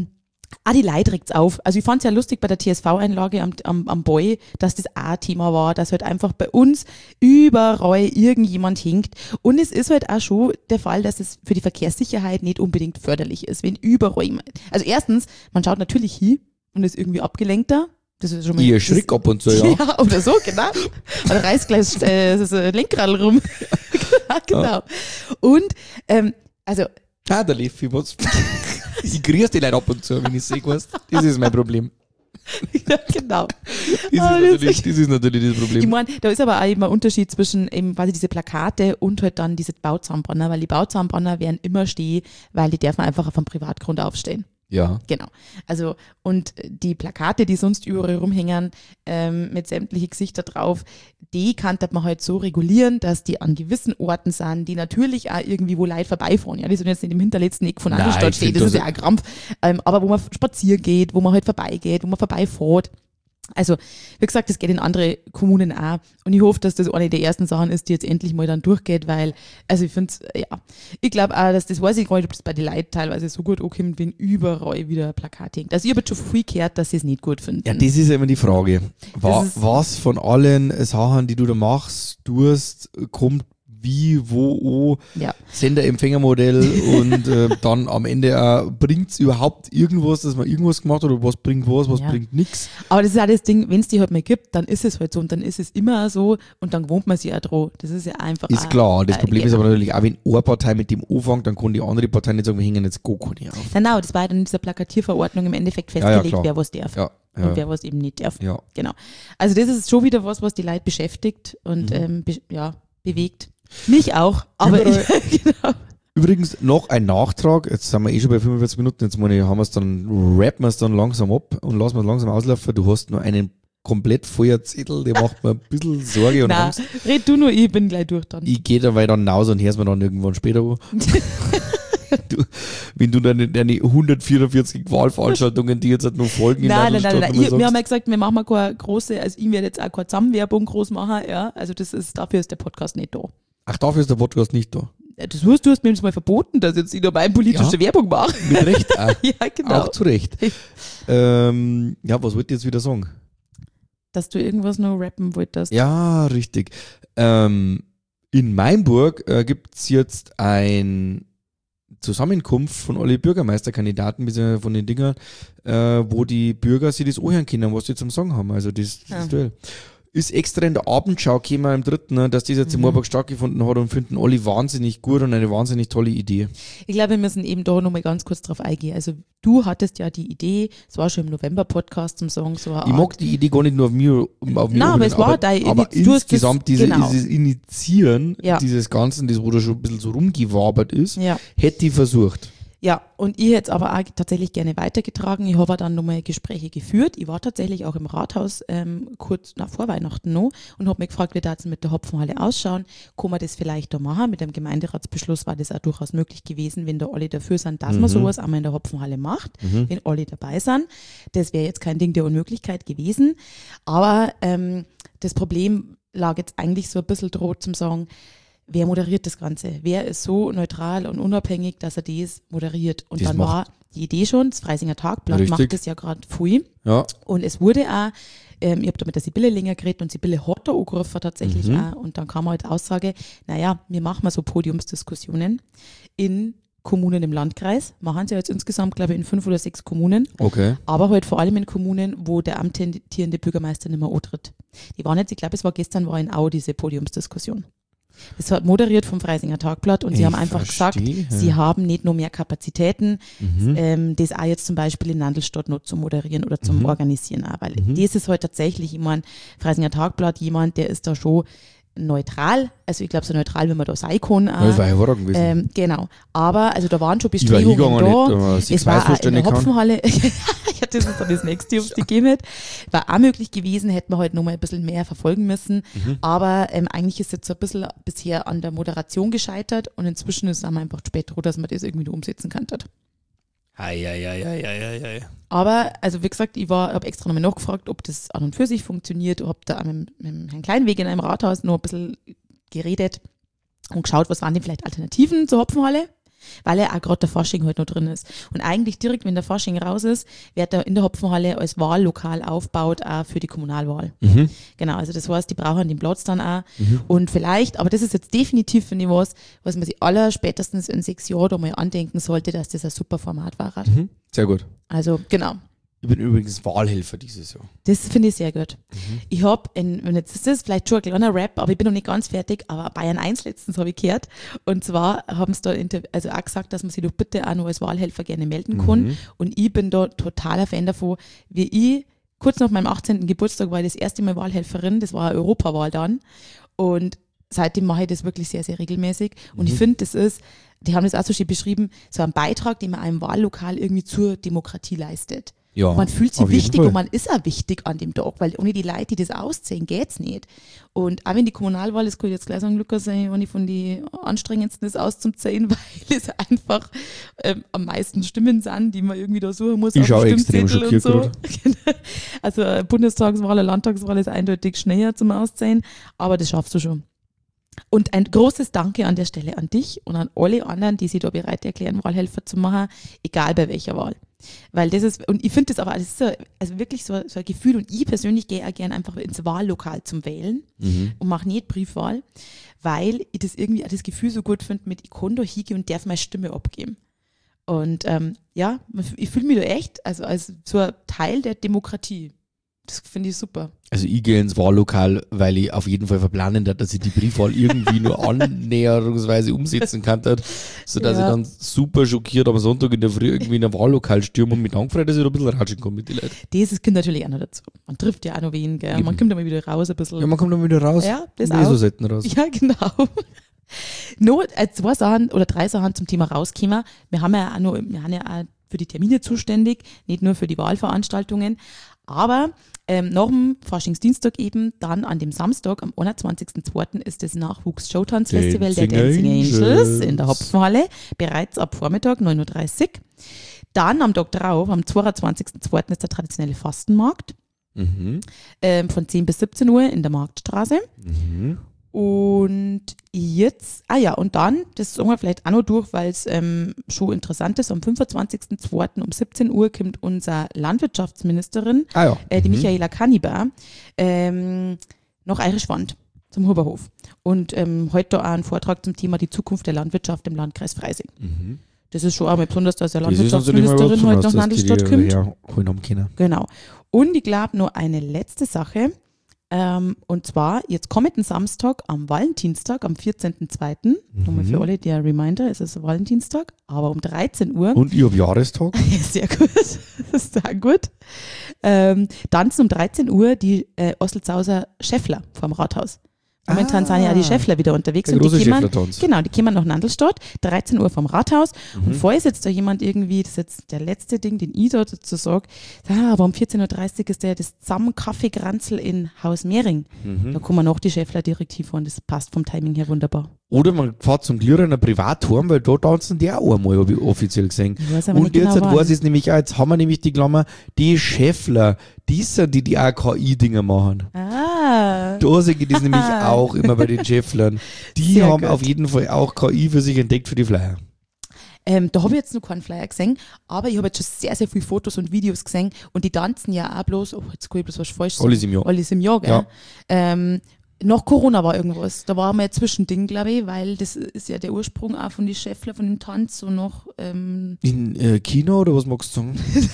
Ah, die Leute regt's auf. Also ich fand's ja lustig bei der T S V-Einlage am, am, am Boy, dass das auch ein Thema war, dass halt einfach bei uns überall irgendjemand hinkt. Und es ist halt auch schon der Fall, dass es für die Verkehrssicherheit nicht unbedingt förderlich ist, wenn überall jemand, also erstens, man schaut natürlich hin und ist irgendwie abgelenkter. Das ist schon mal,
ich erschrick ab und zu, ja.
Ja, oder so, genau. Oder reißt gleich äh, das Lenkrad rum. Genau.
Ja.
Und, ähm, also,
Ah, da lief ich was. Ich grüße die Leute ab und zu, wenn ich sehe, was. Das ist mein Problem.
ja, genau.
Das ist,
Aber
natürlich, das ist natürlich das
Ich
Problem.
meine, da ist aber auch eben ein Unterschied zwischen eben quasi diese Plakate und halt dann diese Bauzahnbrenner, weil die Bauzahnbrenner werden immer stehen, weil die dürfen einfach auf einem Privatgrund aufstehen.
Ja.
Genau. Also, und die Plakate, die sonst überall rumhängen, ähm, mit sämtlichen Gesichter drauf, die kann man halt so regulieren, dass die an gewissen Orten sind, die natürlich auch irgendwie, wo Leute vorbeifahren. Ja, die sind jetzt nicht im hinterletzten Eck von einer
Nein,
Stadt
ich
stehen,
find
das ist
das-
ja ein Krampf. Ähm, aber wo man spazieren geht, wo man halt vorbeigeht, wo man vorbeifährt. Also, wie gesagt, das geht in andere Kommunen auch. Und ich hoffe, dass das eine der ersten Sachen ist, die jetzt endlich mal dann durchgeht, weil, also ich finde ja, ich glaube auch, dass das weiß ich gar nicht, ob das bei den Leuten teilweise so gut ankommt, wenn überall wieder ein Plakat hängt. Also ich habe jetzt schon viel gehört, dass sie es nicht gut finden.
Ja, das ist ja immer die Frage. Wa-
Das ist-
was von allen Sachen, die du da machst, tust, kommt wie, wo, an,
Ja.
Sender-Empfänger-Modell und äh, dann am Ende auch, bringt es überhaupt irgendwas, dass man irgendwas gemacht hat oder was bringt was, was
Ja.
bringt nichts.
Aber das ist auch das Ding, wenn es die halt mal gibt, dann ist es halt so und dann ist es immer so und dann gewohnt man sich auch dran. Das ist ja einfach
Ist
auch,
klar. Das
äh,
Problem ist
genau.
aber natürlich auch, wenn eine Partei mit dem anfängt, dann kann die andere Partei nicht sagen, wir hängen jetzt gar keine auf.
Genau, das war ja dann in dieser Plakatierverordnung im Endeffekt
ja,
festgelegt,
klar.
wer was darf
Ja,
und
ja,
wer was eben nicht darf.
ja.
Genau. Also das ist schon wieder was, was die Leute beschäftigt und
Mhm.
ähm, be ja, bewegt. Mich auch, aber
Überall.
ich, genau.
Übrigens noch ein Nachtrag, jetzt sind wir eh schon bei fünfundvierzig Minuten, jetzt meine ich, haben wir es dann, rappen wir es dann langsam ab und lassen wir es langsam auslaufen. Du hast nur einen komplett vollen Zettel, der macht mir ein bisschen Sorge und
Na,
Angst.
red du nur, ich bin gleich durch dann.
Ich gehe dabei dann raus und hör's mir dann irgendwann später an. Du, wenn du deine, deine hundertvierundvierzig Wahlveranstaltungen, die jetzt halt noch folgen in
Nein,
deiner
nein, nein,
Stadt,
nein.
nochmal
Ich, wir haben ja
sagst.
gesagt, wir machen mal keine große, also ich werde jetzt auch keine Zusammenwerbung groß machen, ja. Also das ist, dafür ist der Podcast nicht da.
Ach, dafür ist der Podcast nicht da.
Ja, Das hast, du hast mir das mal verboten, dass jetzt ich dabei politische
Ja.
Werbung mache.
Mit Recht auch.
Ja, genau.
Auch zu Recht. ähm, ja, was wollte ich jetzt wieder sagen?
Dass du irgendwas noch rappen wolltest.
Ja, richtig. Ähm, in Mainburg äh, gibt's jetzt ein Zusammenkunft von alle Bürgermeisterkandidaten, beziehungsweise von den Dingern, äh, wo die Bürger sich das anhören können, was sie zum Sagen haben. Also das, das
Ja.
Duell. Ist extra in der Abendschau gekommen im dritten, ne, dass das jetzt in
Mhm.
Moorburg stattgefunden hat und finden alle wahnsinnig gut und eine wahnsinnig tolle Idee.
Ich glaube, wir müssen eben da nochmal ganz kurz drauf eingehen. Also du hattest ja die Idee, es war schon im November-Podcast zum Sagen, so eine
Ich mag
Art-
die Idee gar nicht nur auf mir, auf mir
Nein, aber
unbedingt,
es war dein
aber
Ini- du hast das-
insgesamt diese,
genau.
dieses Initiieren
Ja.
dieses Ganzen, das wo da schon ein bisschen so rumgewabert ist,
Ja.
hätte ich versucht.
Ja, und ich hätte es aber auch tatsächlich gerne weitergetragen. Ich habe dann nochmal Gespräche geführt. Ich war tatsächlich auch im Rathaus ähm, kurz nach vor Weihnachten noch und habe mich gefragt, wie das mit der Hopfenhalle ausschauen. Kann man das vielleicht da machen? Mit dem Gemeinderatsbeschluss war das auch durchaus möglich gewesen, wenn da alle dafür sind, dass man
Mhm.
sowas einmal in der Hopfenhalle macht,
Mhm.
wenn alle dabei sind. Das wäre jetzt kein Ding der Unmöglichkeit gewesen. Aber ähm, das Problem lag jetzt eigentlich so ein bisschen droht zum Sagen, wer moderiert das Ganze? Wer ist so neutral und unabhängig, dass er das moderiert? Und
Das
dann
macht-
war die Idee schon, das Freisinger Tagblatt
Richtig.
macht das ja gerade viel.
Ja,
Und es wurde auch, ähm, ich habe da mit der Sibylle länger geredet und Sibylle hat da angerufen tatsächlich
Mhm.
auch. Und dann kam halt Aussage, naja, wir machen mal so Podiumsdiskussionen in Kommunen im Landkreis. Machen sie jetzt insgesamt, glaube ich, in fünf oder sechs Kommunen.
okay.
Aber halt vor allem in Kommunen, wo der amtierende Bürgermeister nicht mehr antritt. Die waren jetzt, ich glaube, es war gestern, war in Au diese Podiumsdiskussion. Das war moderiert vom Freisinger Tagblatt und sie
Ich
haben einfach
verstehe,
gesagt,
ja.
sie haben nicht nur mehr Kapazitäten,
Mhm.
ähm, das auch jetzt zum Beispiel in Nandelstadt noch zu moderieren oder zum
Mhm.
Organisieren auch, weil
Mhm.
das ist halt tatsächlich, ich meine, Freisinger Tagblatt, jemand, der ist da schon neutral, also ich glaube so neutral, wie man da sein kann. auch.
Das war hervorragend gewesen.
Ähm, genau. Aber, also da waren schon
ich war
Bestrebungen
hingegangen,
da.
nicht, aber sie
Es war auch in
vorstellen
der
kann.
Hopfenhalle, ja, das ist dann das nächste, was die gegeben hat. War auch möglich gewesen, hätten wir halt noch mal ein bisschen mehr verfolgen müssen.
Mhm.
Aber ähm, eigentlich ist jetzt so ein bisschen bisher an der Moderation gescheitert und inzwischen ist es auch einfach spät dran, dass man das irgendwie noch umsetzen kann.
Eieieiei.
Aber, also wie gesagt, ich war, habe extra nochmal nachgefragt, ob das an und für sich funktioniert, habe da mit, mit dem Herrn Kleinweg in einem Rathaus noch ein bisschen geredet und geschaut, was waren denn vielleicht Alternativen zur Hopfenhalle. weil ja auch gerade der Fasching halt noch drin ist. Und eigentlich direkt, wenn der Fasching raus ist, wird er in der Hopfenhalle als Wahllokal aufgebaut, auch für die Kommunalwahl.
Mhm.
Genau, also das heißt, die brauchen den Platz dann auch.
Mhm.
Und vielleicht, aber das ist jetzt definitiv, finde ich, was, was man sich aller spätestens in sechs Jahren da mal andenken sollte, dass das ein super Format war.
Mhm. Sehr gut.
Also, genau.
Ich bin übrigens Wahlhelfer dieses Jahr.
Das finde ich sehr gut.
Mhm.
Ich habe, und jetzt ist das vielleicht schon ein kleiner Rap, aber ich bin noch nicht ganz fertig, aber Bayern eins letztens habe ich gehört. Und zwar haben sie da inter- also auch gesagt, dass man sich doch bitte auch noch als Wahlhelfer gerne melden kann.
Mhm.
Und ich bin da totaler Fan davon, wie ich, kurz nach meinem achtzehnten Geburtstag war ich das erste Mal Wahlhelferin, das war eine Europawahl dann. Und seitdem mache ich das wirklich sehr, sehr regelmäßig. Und
Mhm.
ich finde, das ist, die haben das auch so schön beschrieben, so ein Beitrag, den man einem Wahllokal irgendwie zur Demokratie leistet.
Ja,
Man fühlt sich
auf jeden
wichtig
Fall.
und man ist auch wichtig an dem Tag, weil ohne die Leute, die das auszählen, geht's nicht. Und auch wenn die Kommunalwahl, das kann ich jetzt gleich sagen, Lukas, eine von den anstrengendsten ist auszuzählen, weil es einfach ähm, am meisten Stimmen sind, die man irgendwie da suchen muss.
Ich
auf dem
schaue extrem
Stimmzettel
schockiert
und so. Also eine Bundestagswahl, eine Landtagswahl ist eindeutig schneller zum Auszählen, aber das schaffst du schon. Und ein großes Danke an der Stelle an dich und an alle anderen, die sich da bereit erklären, Wahlhelfer zu machen, egal bei welcher Wahl. Weil das ist, und ich finde das aber, das ist so, also wirklich so, so ein Gefühl, und ich persönlich gehe auch gerne einfach ins Wahllokal zum Wählen
Mhm.
und mache nicht Briefwahl, weil ich das irgendwie auch das Gefühl so gut finde, mit ich kann da hingehen und darf meine Stimme abgeben. Und ähm, ja, ich fühle mich da echt also als so ein Teil der Demokratie. Das finde ich super.
Also ich gehe ins Wahllokal, weil ich auf jeden Fall verplanen darf, dass ich die Briefwahl irgendwie nur annäherungsweise umsetzen kann, sodass
Ja.
ich dann super schockiert am Sonntag in der Früh irgendwie in ein Wahllokal stürme und mich angefreut, dass ich da ein bisschen ratschen kann mit den Leuten.
Das kommt natürlich auch noch dazu. Man trifft ja auch noch wen, gell? Man
Eben.
kommt immer wieder raus ein bisschen.
Ja, man kommt dann wieder raus.
Ja, das
Und eh
auch.
so selten raus.
Ja, genau. Nur äh, zwei Sachen oder drei Sachen zum Thema rauskommen. Wir haben ja auch noch, wir haben ja auch für die Termine zuständig, nicht nur für die Wahlveranstaltungen. Aber ähm, nach dem Faschingsdienstag eben, dann an dem Samstag, am einundzwanzigsten zweiten ist das Nachwuchs-Showtanz-Festival der
Dancing
Dancing Angels
Angels
in der Hopfenhalle, bereits ab Vormittag neun Uhr dreißig. Dann am Tag drauf, am zweiundzwanzigsten zweiten ist der traditionelle Fastenmarkt
Mhm.
ähm, von zehn bis siebzehn Uhr in der Marktstraße.
Mhm.
Und jetzt, ah ja, und dann, das sagen wir vielleicht auch noch durch, weil es ähm, schon interessant ist, am fünfundzwanzigsten zweiten um siebzehn Uhr kommt unsere Landwirtschaftsministerin,
Ah ja.
äh, die
Mhm.
Michaela Kanibar, ähm, nach Eirischwand zum Huberhof. Und ähm, heute da auch einen Vortrag zum Thema die Zukunft der Landwirtschaft im Landkreis Freising.
Mhm.
Das ist schon einmal besonders, dass eine
Das ist natürlich mal
Landwirtschaftsministerin heute nach
dass die
Nandelstadt
die
kommt.
herholen haben können.
Genau. Und ich glaube nur eine letzte Sache. Ähm, und zwar, jetzt kommenden Samstag am Valentinstag, am vierzehnten zweiten Nochmal für alle der Reminder, es ist Valentinstag, aber um dreizehn Uhr.
Und ich hab Jahrestag.
Sehr gut, das ist sehr gut. Ähm, tanzen um dreizehn Uhr die äh, Ostelzauser Schäffler vorm Rathaus. Momentan
Ah.
sind ja die Schäffler wieder unterwegs.
Der
und die
große
kommen,
Schäfflertanz.
genau, die kommen nach Nandelstadt, dreizehn Uhr vom Rathaus.
Mhm.
Und falls jetzt da jemand irgendwie, das ist jetzt der letzte Ding, den ich da dazu sage, ah, aber um vierzehn Uhr dreißig ist der das Zamm-Kaffee-Granzel in Haus Mehring.
Mhm.
Da kommen noch die Schäffler direkt hinfahren. Das passt vom Timing her wunderbar.
Oder man fährt zum Glühreiner Privathorn, weil da tanzen die auch einmal, habe ich offiziell gesehen.
Ich weiß aber
Und
nicht
jetzt
genau, wann.
weiß ich es nämlich auch, jetzt haben wir nämlich die Klammer, die Schäffler, die sind die, die auch K I-Dinger machen.
Ah.
Da sehe ich das nämlich auch immer bei den Schäfflern. Die
Sehr
haben
gut.
auf jeden Fall auch K I für sich entdeckt für die Flyer.
Ähm, da habe ich jetzt noch keinen Flyer gesehen, aber ich habe jetzt schon sehr, sehr viele Fotos und Videos gesehen und die tanzen ja auch bloß, oh, jetzt kann ich bloß was falsch sagen.
Alles im Jahr.
Alles im Jahr, gell?
Ja.
Ähm, nach Corona war irgendwas. Da war mal ein Zwischending, glaube ich, weil das ist ja der Ursprung auch von den Schäffler, von dem Tanz, so noch. Ähm,
In äh, Kino oder was magst du sagen?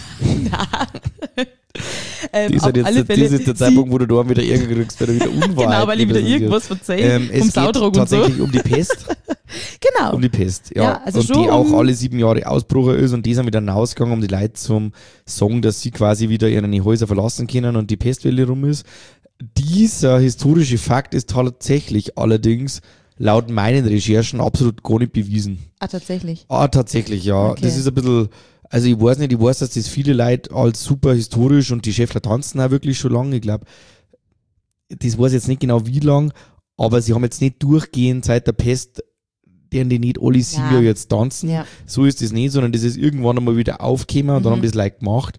ähm,
Das ist,
auf
halt jetzt,
alle
der-
Fälle
das ist der
sie-
Zeitpunkt, wo du da wieder Ärger kriegst, weil du wieder Unwahrheit
Genau, weil ich wieder irgendwas erzähle
ähm,
vom
Es geht
Saudruck und so.
tatsächlich um die Pest.
Genau.
Um die Pest, ja.
Ja, also
und
schon
die auch
um-
alle sieben Jahre Ausbruch ist und die sind wieder rausgegangen, um die Leute zum sagen, dass sie quasi wieder ihre Häuser verlassen können und die Pestwelle rum ist. Dieser historische Fakt ist tatsächlich allerdings laut meinen Recherchen absolut gar nicht bewiesen.
Ah, tatsächlich.
Ah, tatsächlich, ja.
Okay.
Das ist ein bisschen, also ich weiß nicht, ich weiß, dass das viele Leute als super historisch und die Schäffler tanzen auch wirklich schon lange, ich glaube, das weiß ich jetzt nicht genau wie lang, aber sie haben jetzt nicht durchgehend seit der Pest, deren die nicht alle sieben
Ja.
Jahre jetzt tanzen.
Ja.
So ist das nicht, sondern das ist irgendwann einmal wieder aufgekommen und dann
Mhm.
haben das Leute gemacht.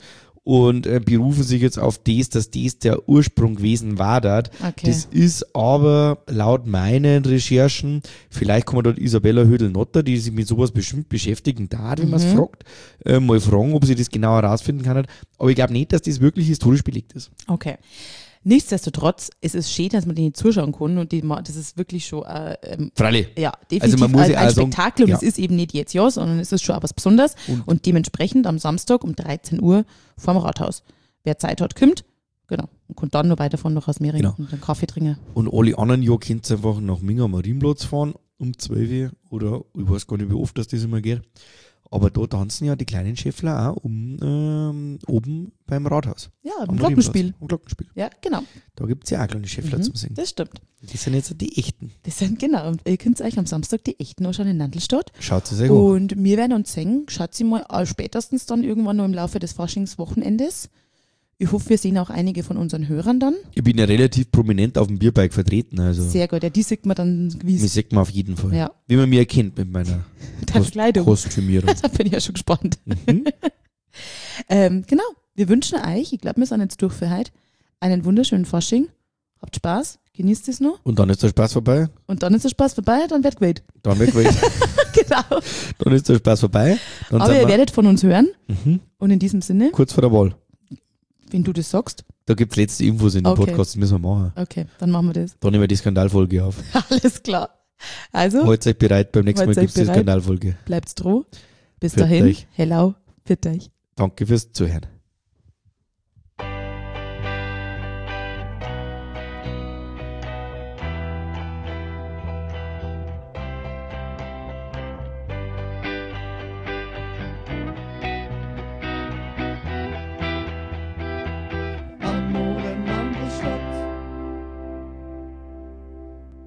und äh, berufen sich jetzt auf das, dass das der Ursprung gewesen war dort.
Okay.
Das ist aber laut meinen Recherchen, vielleicht kann man dort Isabella Hödel-Notter, die sich mit sowas bestimmt beschäftigen darf, wenn man es
Mhm.
fragt, äh, mal fragen, ob sie das genau herausfinden kann. Aber ich glaube nicht, dass das wirklich historisch belegt ist.
Okay. Nichtsdestotrotz, es ist schön, dass man denen zuschauen kann und die, ma- das ist wirklich schon, äh, ähm,
Freilich.
ja, definitiv
Also man muss
ein,
ja
ein
auch sagen,
Spektakel und
ja.
es ist eben nicht jetzt ja, sondern es ist schon auch was Besonderes
Und-
und, dementsprechend am Samstag um dreizehn Uhr vorm Rathaus. Wer Zeit hat, kommt, genau, und kann dann noch weiterfahren nach Hausmering
Genau.
und einen Kaffee trinken.
Und alle anderen Jahr könnt ihr einfach nach Minga am Marienplatz fahren, um zwölf Uhr oder ich weiß gar nicht, wie oft das, das immer geht. Aber da tanzen ja die kleinen Schäffler auch um, ähm, oben beim Rathaus.
Ja,
Am
ein Glockenspiel.
Marienplatz. Am Glockenspiel.
Ja, genau,
Da gibt es ja auch kleine Schäffler
Mhm,
zum Singen.
das stimmt.
Das sind jetzt die echten.
Das sind, genau, und ihr könnt euch am Samstag die echten anschauen in Nandelstadt.
Schaut es euch an.
Und wir werden uns sehen, schaut sie mal äh, spätestens dann irgendwann noch im Laufe des Faschingswochenendes. Ich hoffe, wir sehen auch einige von unseren Hörern dann.
Ich bin ja relativ prominent auf dem Bierbike vertreten, also
Sehr gut, ja, die sieht man dann
mich
gewiss.
sieht man auf jeden Fall.
Ja,
Wie man mich erkennt mit meiner
der
Kost-
Kleidung.
Kostümierung.
Da bin ich ja schon gespannt.
Mhm.
Ähm, genau, wir wünschen euch, ich glaube, wir sind jetzt durch für heute, einen wunderschönen Fasching. Habt Spaß, genießt es noch.
Und dann ist der Spaß vorbei.
Und dann ist der Spaß vorbei, dann wird gewählt.
Dann wird gewählt.
Genau.
Dann ist der Spaß vorbei. Dann
Aber
sind
ihr
wir
werdet von uns hören.
mhm.
Und in diesem Sinne,
kurz vor der Wahl.
wenn du das sagst,
Da gibt es letzte Infos in dem
Okay.
Podcast, das müssen wir machen.
okay, dann machen wir das.
Dann nehmen wir die Skandalfolge auf.
Alles klar. Also,
Haltet euch bereit, beim nächsten Mal
Haltet euch
gibt es die
bereit.
Skandalfolge.
bleibt's droh. Bis
Pfiat
dahin,
euch.
hello, für euch.
Danke fürs Zuhören.